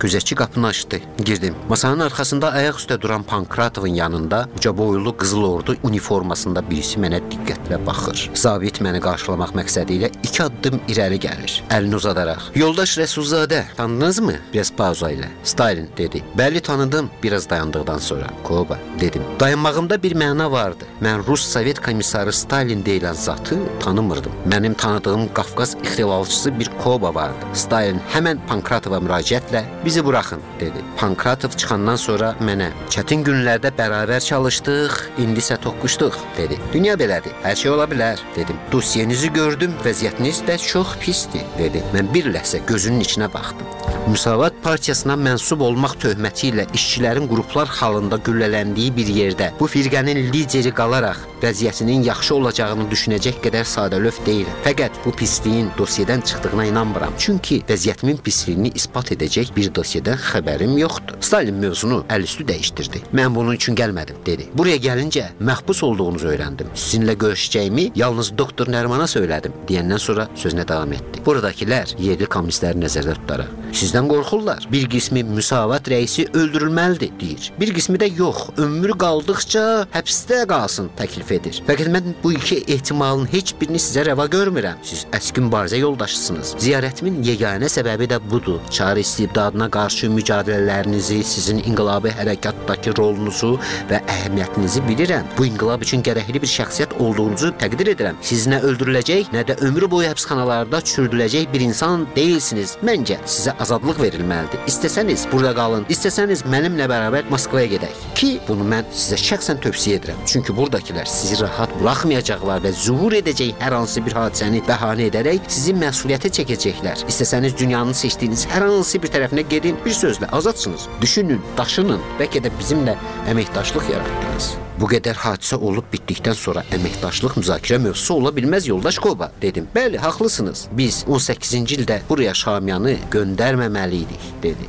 Gözətçi qapını açdı. Girdim. Masanın arxasında ayaq üstə duran Pankratovun yanında uca boylu qızıl ordu uniformasında birisi mənə diqqətlə baxır. Zabit məni qarşılamaq məqsədi ilə iki addım irəli gəlir. Əlini uzadaraq. Yoldaş Rəsulzadə, tanıdınızmı? Biraz pauza ilə. Stalin dedi. Bəli tanıdım. Biraz dayandıqdan sonra. Koba dedim. Dayanmağımda bir məna vardı. Mən Rus Sovet komissarı Stalin deyilən zatı tanımırdım. Mənim tanıdığım Qafqaz ixtilalçısı bir Koba vardı. Stalin həmən Pankratova müraciətlə bizi buraxın dedi. Pankratov çıxandan sonra mənə çətin günlərdə bərabər çalışdıq, indi isə toqquşduq dedi. Dünya belədir, hər şey ola bilər dedim. Dosyenizi gördüm, vəziyyətiniz də çox pisdir dedi. Mən bir ləhzə gözünün içinə baxdım. Müsavat Partiyasına mənsub olmaq töhməti ilə işçilərin qruplar halında güllələndiyi bir yerdə bu firqənin lideri qalaraq vəziyyətinin yaxşı olacağını düşünəcək qədər sadəlöv deyiləm. Fəqət bu pisliyin dosyadan çıxdığına inanmıram. Çünki vəziyyətimin pisliyini isbat edəcək bir dosyadan xəbərim yoxdur. Stalin mövzunu əlüstü dəyişdirdi. Mən bunun üçün gəlmədim dedi. Buraya gəlincə məhbus olduğunuzu öyrəndim. Sizinlə görüşəcəyimi yalnız doktor Nərmana söylədim deyəndən sonra sözünə davam etdi. Buradakilər yerli kommunistləri nəzərdə tutaraq sizdən qorxurlar. Bir qismi Müsavat rəisi öldürülməlidir deyir. Bir qismi də yox, ömrü qaldıqca həbsdə qalsın təklif edir. Fəqət mən bu iki ehtimalın heç birini sizə rəva görmürəm. Siz əski mübarizə yoldaşısınız. Ziyarətimin yeganə səbəbi də budur. Çar istibdadına qarşı mücadilələrinizi, sizin inqilabi hərəkatdakı rolunuzu və əhəmiyyətinizi bilirəm. Bu inqilab üçün gərəkli bir şəxsiyyət olduğunuzu təqdir edirəm. Siz nə öldürüləcək, nə də ömrü boyu həbsxanalarda çürüdüləcək bir insan deyilsiniz. Məncə sizə azadlıq verilməlidir. İstəsəniz burada qalın, istəsəniz mənimlə bərabər Moskvaya gedək. Ki bunu mən sizə şəxsən tövsiyə edirəm. Çünki buradakilər sizi rahat buraxmayacaqlar və zuhur edəcək hər hansı bir hadisəni bəhanə edərək sizi məsuliyyətə çəkəcəklər. İstəsəniz dünyanın seçdiyiniz hər hansı bir tərəfinə gedin, bir sözlə azadsınız. Düşünün, daşının, bəlkə də bizimlə əməkdaşlıq yaratdınız. Bu qədər hadisə olub bitdikdən sonra əməkdaşlıq müzakirə mövzusu ola bilməz yoldaş Koba dedim. Bəli, haqlısınız. Biz on səkkizinci ildə buraya Şamyanı göndərməməliydik dedi.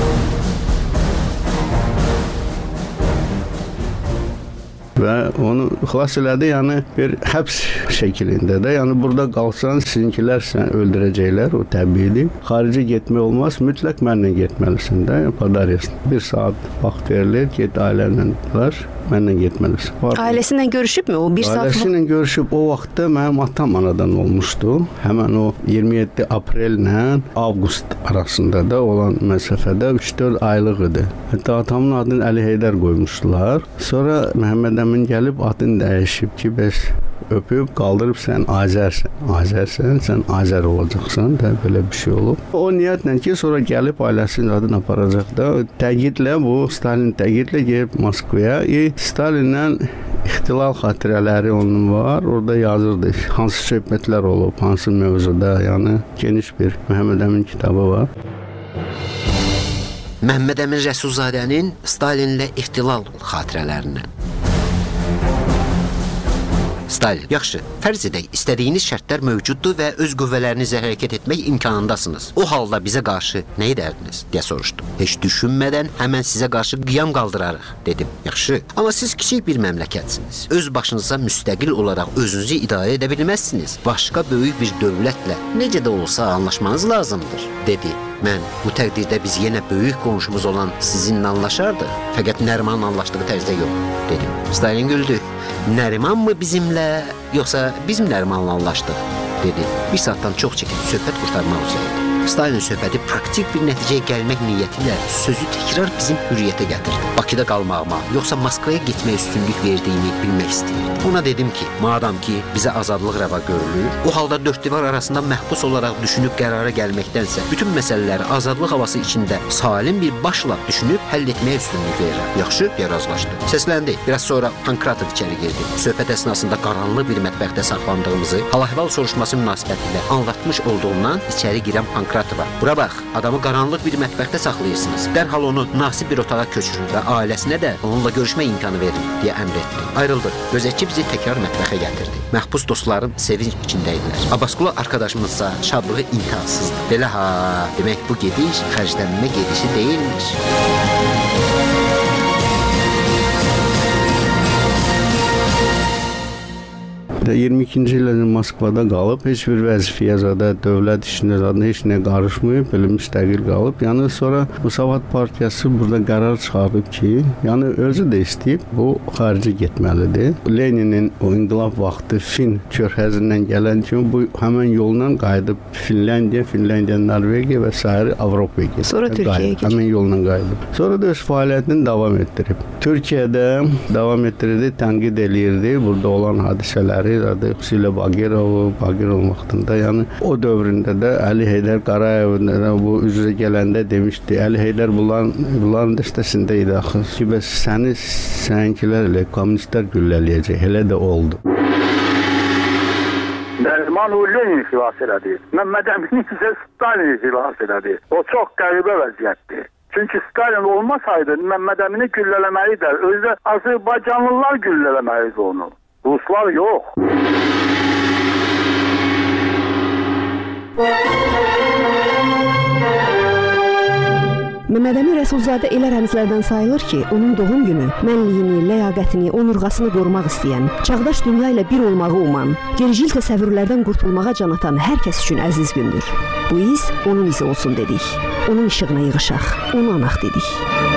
Və onu xilas elədi, yəni bir həbs şəklində də, yəni burada qalsan sizinkilər səni öldürəcəklər, o təbiidir. Xaricə getmək olmaz, mütləq mənlə getməlisən də, padariyasın. Bir saat vaxt verilir, get ailələ var, mənlə getməlisən. Ailəsinlə görüşübmü o bir saat? Ailəsinlə görüşüb, o vaxtda mənim atam anadan olmuşdu. Həmən o iyirmi yeddi aprel ilə avqust arasında da olan məsafədə üç dörd aylıq idi. Hətta atamın adını Əli Heydər qoymuşdular. Sonra Məhəmməd Əmin gəlib adını dəyişib ki, bəs öpüb, qaldırıb sən Azərsən. Azərsən, sən Azər olacaqsan da, belə bir şey olub. O niyyətlə ki, sonra gəlib ailəsinin adını aparacaq da, təqidlə bu, Stalin təqidlə gəlib Moskvaya. E, Stalinlə ixtilal xatirələri onun var, orada yazırdı. Hansı söhbətlər olub, hansı mövzuda, yəni geniş bir Məhəmməd Əmin kitabı var. Məhəmməd Əmin Rəsulzadənin Stalinlə ixtilal xatirələrindən. Stalin, yaxşı, fərz edək, istədiyiniz şərtlər mövcuddur və öz qüvvələrinizlə hərəkət etmək imkanındasınız. O halda bizə qarşı nə edərdiniz, deyə soruşdu. Heç düşünmədən həmən sizə qarşı qiyam qaldırarıq, dedim. Yaxşı, amma siz kiçik bir məmləkətsiniz. Öz başınıza müstəqil olaraq özünüzü idarə edə bilməzsiniz. Başqa böyük bir dövlətlə necə də olsa anlaşmanız lazımdır, dedi. Mən bu təqdirdə biz yenə böyük qonşumuz olan sizinlə anlaşardıq, fəqət Nərimanla anlaşdığı tərzdə yox, dedim. Stalin güldü. Nəriman mı bizimlə, yoxsa bizim Nərimanla anlaşdıq, dedi. Bir saatdan çox çəkib söhbət qurtarmaq üzrəydi. Stalin söhbəti praktik bir nəticəyə gəlmək niyyəti ilə sözü təkrar bizim hürriyyətə gətirdi. Bakıda qalmağıma, yoxsa Moskvaya getmək üstünlük verdiyimi bilmək istəyirdi. Ona dedim ki, madam ki, bizə azadlıq rəva görülür, o halda dörd divar arasında məhbus olaraq düşünüb qərara gəlməkdənsə, bütün məsələləri azadlıq havası içində salim bir başla düşünüb həll etməyə üstünlük verirəm. Yaxşı, deyə razılaşdı. Səsləndi. Biraz sonra Pankratov içəri girdi. Söhbət əsnasında qaranlıq bir mətbəxdə saxlandığımızı hal-əhval soruşması münasibətilə anlatmış olduğundan içəri girən Pankratov bura bax, adamı qaranlıq bir mətbəxdə saxlayırsınız. Dərhal onu nasib bir otağa köçürün və ailəsinə də onunla görüşmə imkanı verin, deyə əmr etdi. Ayrıldıq. Gözətçi bizi təkrar mətbəxə gətirdi. Məhbus dostlarım sevinç içindəydilər. Abbasqulu arkadaşımızsa şadlığı intihasızdı. Belə ha, demək bu gediş xərclənmə gedişi deyilmiş. iyirmi ikinci ildə Moskvada qalıb, heç bir vəzifəyə zada, dövlət işinə zada heç nə qarışmayıb, belə müstəqil qalıb. Yəni sonra Müsavat partiyası burada qərar çıxardıb ki, yəni özü də istəyib bu xarici getməlidir. Leninin o inqilab vaxtı Fin körfəzindən gələn kimi bu həmin yolla qayıdıb Finlandiya, Finlandiya, Norvegiya və sair Avropaya getdi. Sonra Türkiyəyə keçdi. Həmin yolla qayıdıb. Sonra da öz fəaliyyətini davam etdirib. Türkiyədə davam etdirdi, tənqid eləyirdi burada olan hadisələri, xüsusilə Bagirovu, Bagirov vaxtında, yəni o dövründə də Əli Heydər Qarayevin bu üzrə gələndə demişdi, Əli Heydər bunların, bunların dəstəsində idi axı. Ki, bəs səni sənkilərlə kommunistlər güllələyəcək, elə də oldu. Nərimanov Lenin xilas elədi. Məmməd Əmin isə Stalin xilas elədi. O çox qəribə vəziyyətdir. Çünki Stalin olmasaydı Məmməd Əmini güllələməlidir. Özü də Azərbaycanlılar güllələməlidir onu. Ruslar yox. Məmməd Əmin Rəsulzadə elə rəmzlərdən sayılır ki, onun doğum günü mənliyini, ləyaqətini, onurğasını qorumaq istəyən, çağdaş dünya ilə bir olmağı uman, gericil təsəvvürlərdən qurtulmağa can atan hər kəs üçün əziz gündür. Bu iz onun izi olsun dedik. Onun işığına yığışaq, onu anaq dedik.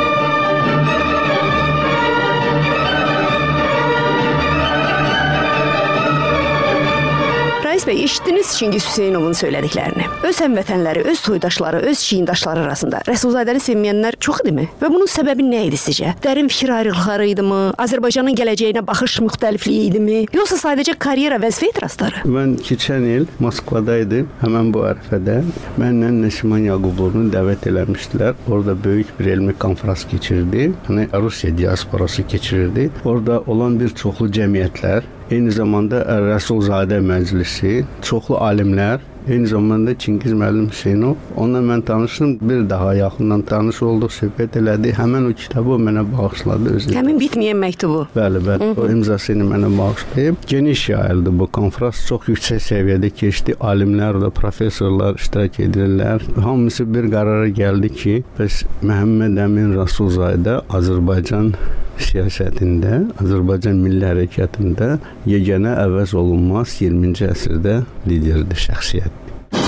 Rais bəy, eşitdiniz Çingiz Hüseynovun söylədiklərini. Öz həmvətənləri, öz soydaşları, öz çiyindaşları arasında Rəsulzadəni sevməyənlər çox idimi? Və bunun səbəbi nə idi sizcə? Dərin fikir ayrılıqları idimi? Azərbaycanın gələcəyinə baxış müxtəlifliyi idimi? Yoxsa sadəcə karyera vəzifə etirazları? Mən keçən il Moskvadaydım, həmən bu ərəfədə. Mənlə Nəsiman Yaqubovunu dəvət eləmişdilər. Orada böyük bir elmi konfrans keçirdi. Yəni Rusiya diasporası keçirirdi. Orada olan bir çoxlu cəmiyyətlər, eyni zamanda Rəsulzadə məclisi, çoxlu alimlər, eyni zamanda Çingiz müəllim Hüseynov. Onunla mən tanışdım, bir daha yaxından tanış olduq, söhbət elədi. Həmən o kitabı mənə bağışladı özü. Həmin bitməyən məktubu. Bəli, bəli. O imzasını mənə bağışlayıb. Geniş yayıldı bu konfrans, çox yüksək səviyyədə keçdi. Alimlər və professorlar iştirak edirlər. Hamısı bir qərara gəldi ki, bəs Məhəmməd Əmin Rəsulzadə Azərbaycan siyasətində, Azərbaycan milli hərəkatında yeganə əvəz olunmaz iyirminci əsrdə liderdir, şəxsiyyətdir.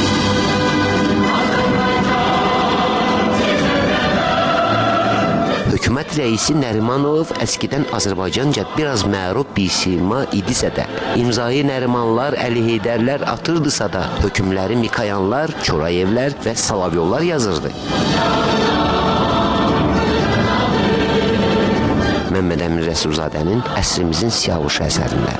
Hökumət rəisi Nərimanov əskidən Azərbaycanca biraz məruf bir sima idisə də, imzayı Nərimanlar, Əli Heydərlər atırdısa da, hökümləri Mikayanlar, Çorayevlər və Salavyovlar yazırdı. Məmməd Əmin Rəsulzadənin əsrimizin siyavuş əsərində.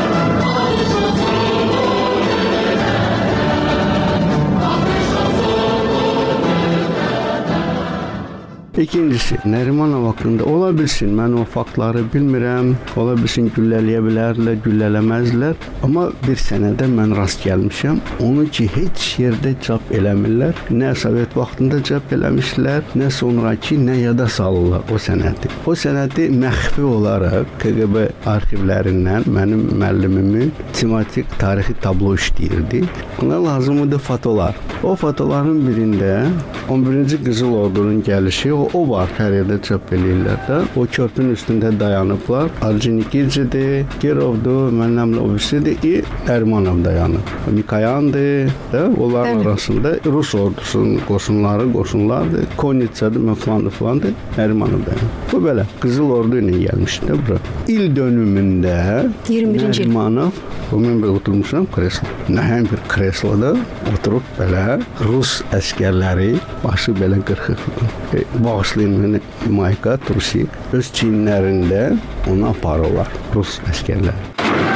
İkincisi, Nərimanov haqqında ola bilsin, mən o faktları bilmirəm, ola bilsin güllələyə bilərlər, güllələməzlər, amma bir sənədə mən rast gəlmişəm, onu ki, heç yerdə çap eləmirlər, nə Sovet vaxtında çap eləmişlər, nə sonraki, nə yada salırlar o sənədi. O sənədi məxfi olaraq K G B arxivlərindən mənim müəllimimin tematik tarixi tablo işləyirdi. Ona lazımdır fotolar. O fotoların birində on birinci Qızıl Ordunun gəlişi, o, o var, hər yerdə çap eləyirlər də. O körpünün üstündə dayanıblar. Arjinikircidir, Kirovdur, mənəmlə o birisidir, i Nərimanov dayanıb. Mikayandır da, onların evet. Arasında Rus ordusunun qoşunları, qoşunlardır. Konitsadır, məflandır, falandır, Nərimanov dayanıb. Bu belə, Qızıl Ordu ilə gəlmişdi də bura. İl dönümündə Nərimanov, o mən belə oturmuşam kreslo. Nəhəm bir kresloda oturub belə Rus əskərləri, başı belə qırxıq. E, bağışlayın məni Mayka, Trusik, öz çiyinlərində onu aparırlar, Rus əskərləri.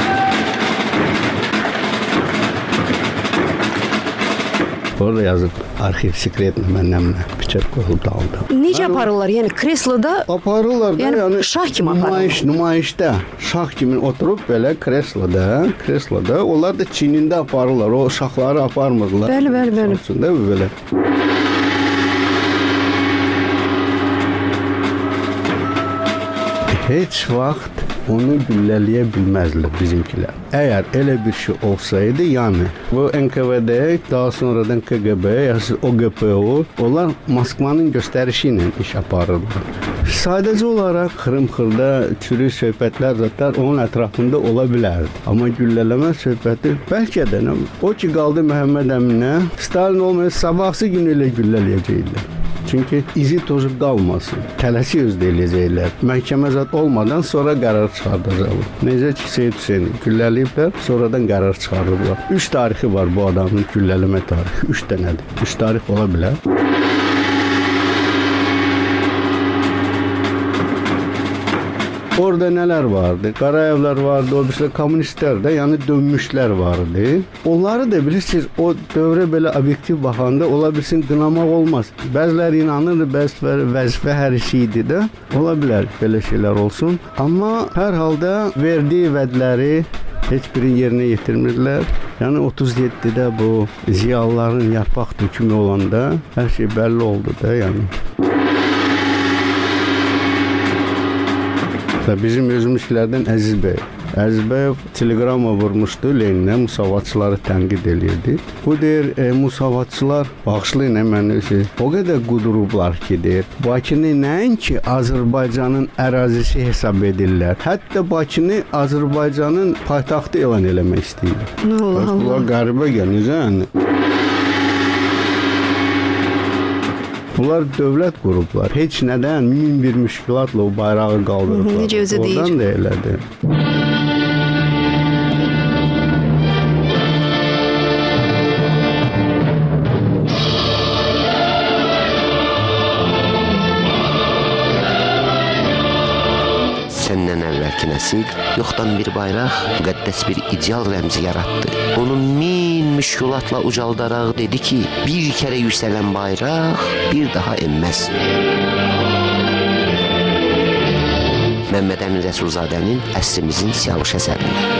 Orada yazıb arxiv sekretlə mənəmlə biçər qoyulub daldı. Necə aparırlar? Yəni kresloda aparırlar da, yəni, yəni şah kimi aparırlar. Nümayiş, nümayişdə şah kimi oturub belə kresloda, kresloda onlar da çiynində aparırlar. O şahları aparmırlar. Bəli, bəli, bəli. Aslında belə. Heç vaxt onu gülləliyə bilməzdilər bizimkilər. Əgər elə bir şey olsaydı, yəni bu N K V D, daha sonradan K G B, yəni O G P O, onlar Moskvanın göstərişi ilə iş aparırlar. Sadəcə olaraq xırım-xırda çürük söhbətlər zaten onun ətrafında ola bilərdi. Amma güllələmə söhbəti bəlkə də nə, o ki qaldı Məhəmməd Əminə, Stalin olmayıb sabahsı gün elə güllələyəcəklər. Çünki izi tozu qalmasın. Tələsi özdə eləyəcəklər. Məhkəmə zat olmadan sonra qərar çıxardacaqlar. Necə ki, Seyid Hüseyni güllələyiblər, sonradan qərar çıxardıblar. Üç tarixi var bu adamın güllələmə tarixi. Üç dənədir. Üç tarix ola bilər. Orada nələr vardı? Qarayevlər vardı, o birisi kommunistlər də, yəni dönmüşlər vardı. Onları da bilirsiniz, o dövrə belə obyektiv baxanda ola bilsin qınamaq olmaz. Bəziləri inanırdı, bəziləri vəzifə hər işi idi də. Ola bilər belə şeylər olsun. Amma hər halda verdiyi vədləri heç birini yerinə yetirmirdilər. Yəni otuz yeddidə bu ziyalıların yarpaq dökümü olanda hər şey bəlli oldu da, yəni. Bizim özümüzlərdən Əziz bəy. Əziz bəy teleqrama vurmuşdu Leninə, musavatçıları tənqid edirdi. Bu deyir, e, musavatçılar bağışlayın məni, o qədər qudurublar ki, deyir, Bakını nəinki Azərbaycanın ərazisi hesab edirlər, hətta Bakını Azərbaycanın paytaxtı elan eləmək istəyirlər. Allah Allah. Bunlar qəribə gəlir, necə? Bunlar dövlət qurublar. Heç nədən min bir müşkilatla o bayrağı qaldırıblar. Necə özü deyir. Oradan da elədir. Səndən əvvəlki nəsil yoxdan bir bayraq, müqəddəs bir ideal rəmzi yaratdı. Onun min müşkülatla ucaldaraq dedi ki, bir kərə yüksələn bayraq bir daha enməz. Məmməd Əmin Rəsulzadənin əsrimizin siyavuş əsərində.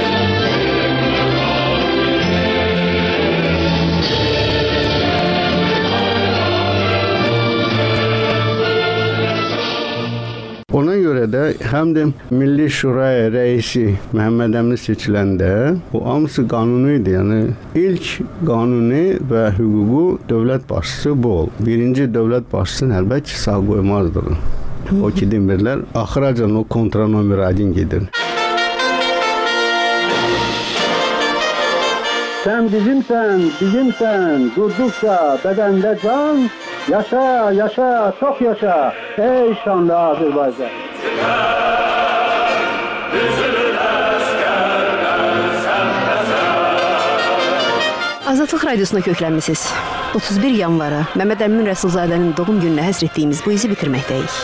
Ona görə də həm də Milli Şuraya rəisi Məhəmməd Əmin seçiləndə bu hamısı qanuni idi. Yəni ilk qanuni və hüququ dövlət başçısı bu oldu. Birinci dövlət başçısını əlbəttə sağ qoymazdılar. O ki demirlər, axıracan o kontranomeradin gedir. Sən bizimsən, bizimsən, durduqca bədəndə can, yaşa, yaşa, çox yaşa, ey şanlı Azərbaycan. Azadlıq Radiosuna köklənmisiniz. otuz bir yanvara Məmməd Əmin Rəsulzadənin doğum gününə həsr etdiyimiz bu izi bitirməkdəyik.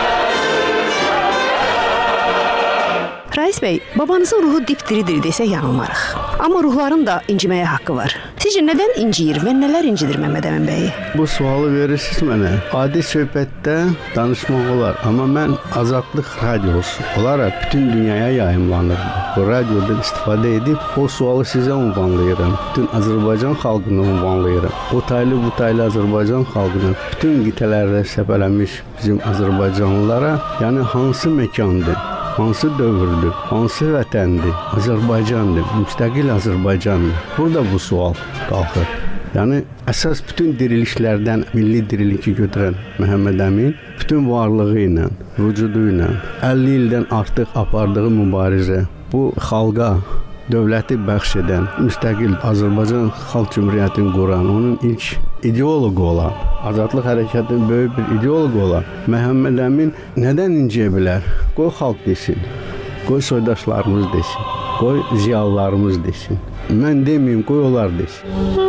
Rais bəy, babanızın ruhu dip-diridir desək yanılmarıq. Amma ruhların da inciməyə haqqı var. Sizcə nədən inciyir və nələr incidir Məmməd Əmin bəyi? Bu sualı verirsiniz mənə. Adi söhbətdə danışmaq olar. Amma mən Azadlıq Radiosu olaraq bütün dünyaya yayımlanır. Bu radiodan istifadə edib o sualı sizə ünvanlayıram. Bütün Azərbaycan xalqına ünvanlayıram. O taylı bu taylı Azərbaycan xalqına, bütün qitələrdə səpələnmiş bizim Azərbaycanlılara, yəni hansı məkandır? Hansı dövrdür, hansı vətəndir, Azərbaycandır, müstəqil Azərbaycandır. Burada bu sual qalxır. Yəni, əsas bütün dirilişlərdən milli diriliki götürən Məhəmməd Əmin, bütün varlığı ilə, vücudu ilə, əlli ildən artıq apardığı mübarizə, bu xalqa, dövləti bəxş edən, müstəqil Azərbaycan Xalq Cümhuriyyətini quran, onun ilk ideoloqu olan, Azadlıq hərəkətinin böyük bir ideoloqu olan Məhəmməd Əmin nədən inciyə bilər? Qoy xalq desin, qoy soydaşlarımız desin, qoy ziyalılarımız desin. Mən deməyim, qoy onlar desin.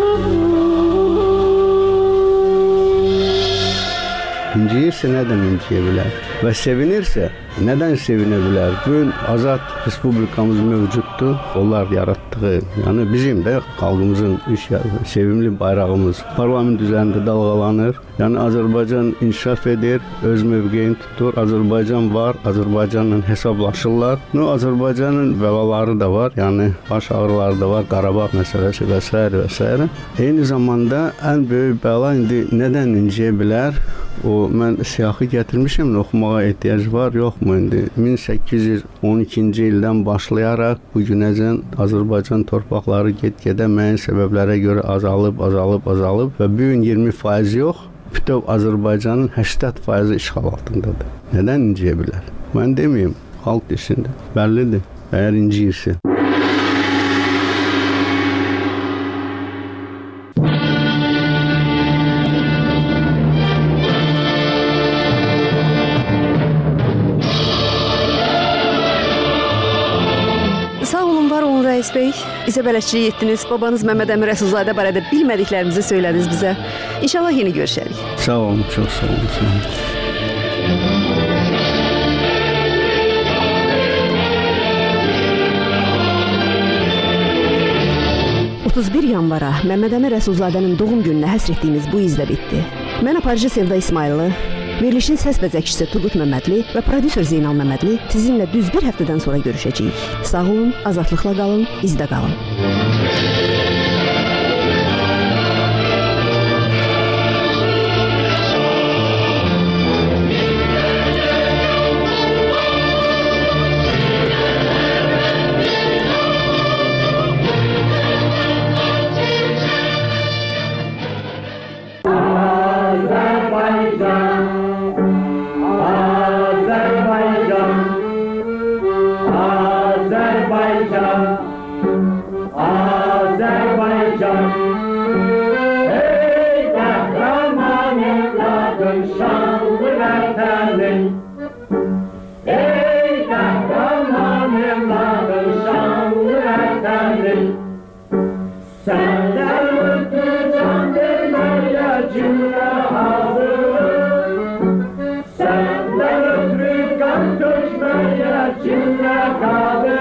İnciyirsə nədən inciyə bilər? Və sevinirsə nədən sevinə bilər? Bugün Azad Respublikamız mövcuddur. Onlar yaratdığı, yəni bizim də xalqımızın üç sevimli bayrağımız parlament üzərində dalğalanır. Yəni Azərbaycan inkişaf edir, öz mövqeyini tutur. Azərbaycan var, Azərbaycanla hesablaşırlar. No, Azərbaycanın bəlaları da var, yəni baş ağrıları da var, Qarabağ məsələsi və s. və s. Eyni zamanda ən böyük bəla indi nədən inciyə bilər? O, mən siyahı gətirmişəm, oxumağa olmağa ehtiyac var, yoxmu indi? min səkkiz yüz on ikinci ildən başlayaraq bu günəcən Azərbaycan torpaqları get-gedə müəyyən səbəblərə görə azalıb, azalıb, azalıb və bu gün iyirmi faiz yox, bütöv Azərbaycanın səksən faizi işğal altındadır. Nədən inciyə bilər? Mən deməyim, xalq desin də. Bəllidir, əgər inciyirsə. Rəis bəy, bizə bələdçilik etdiniz. Babanız Məmməd Əmin Rəsulzadə barədə bilmədiklərimizi söylədiniz bizə. İnşallah yeni görüşərik. Sağ olun, çox sağ olun. Sağ olun. otuz bir yanvara Məmməd Əmin Rəsulzadənin doğum gününə həsr etdiyimiz bu izlə bitdi. Mən aparıcı Sevda İsmayıllı, verilişin səs bəzəkçisi Turqut Məmmədli və prodüser Zeynal Məmmədli sizinlə düz bir həftədən sonra görüşəcəyik. Sağ olun, azadlıqla qalın, izdə qalın. Senden ötürü kan dökmeye cümle kaldı.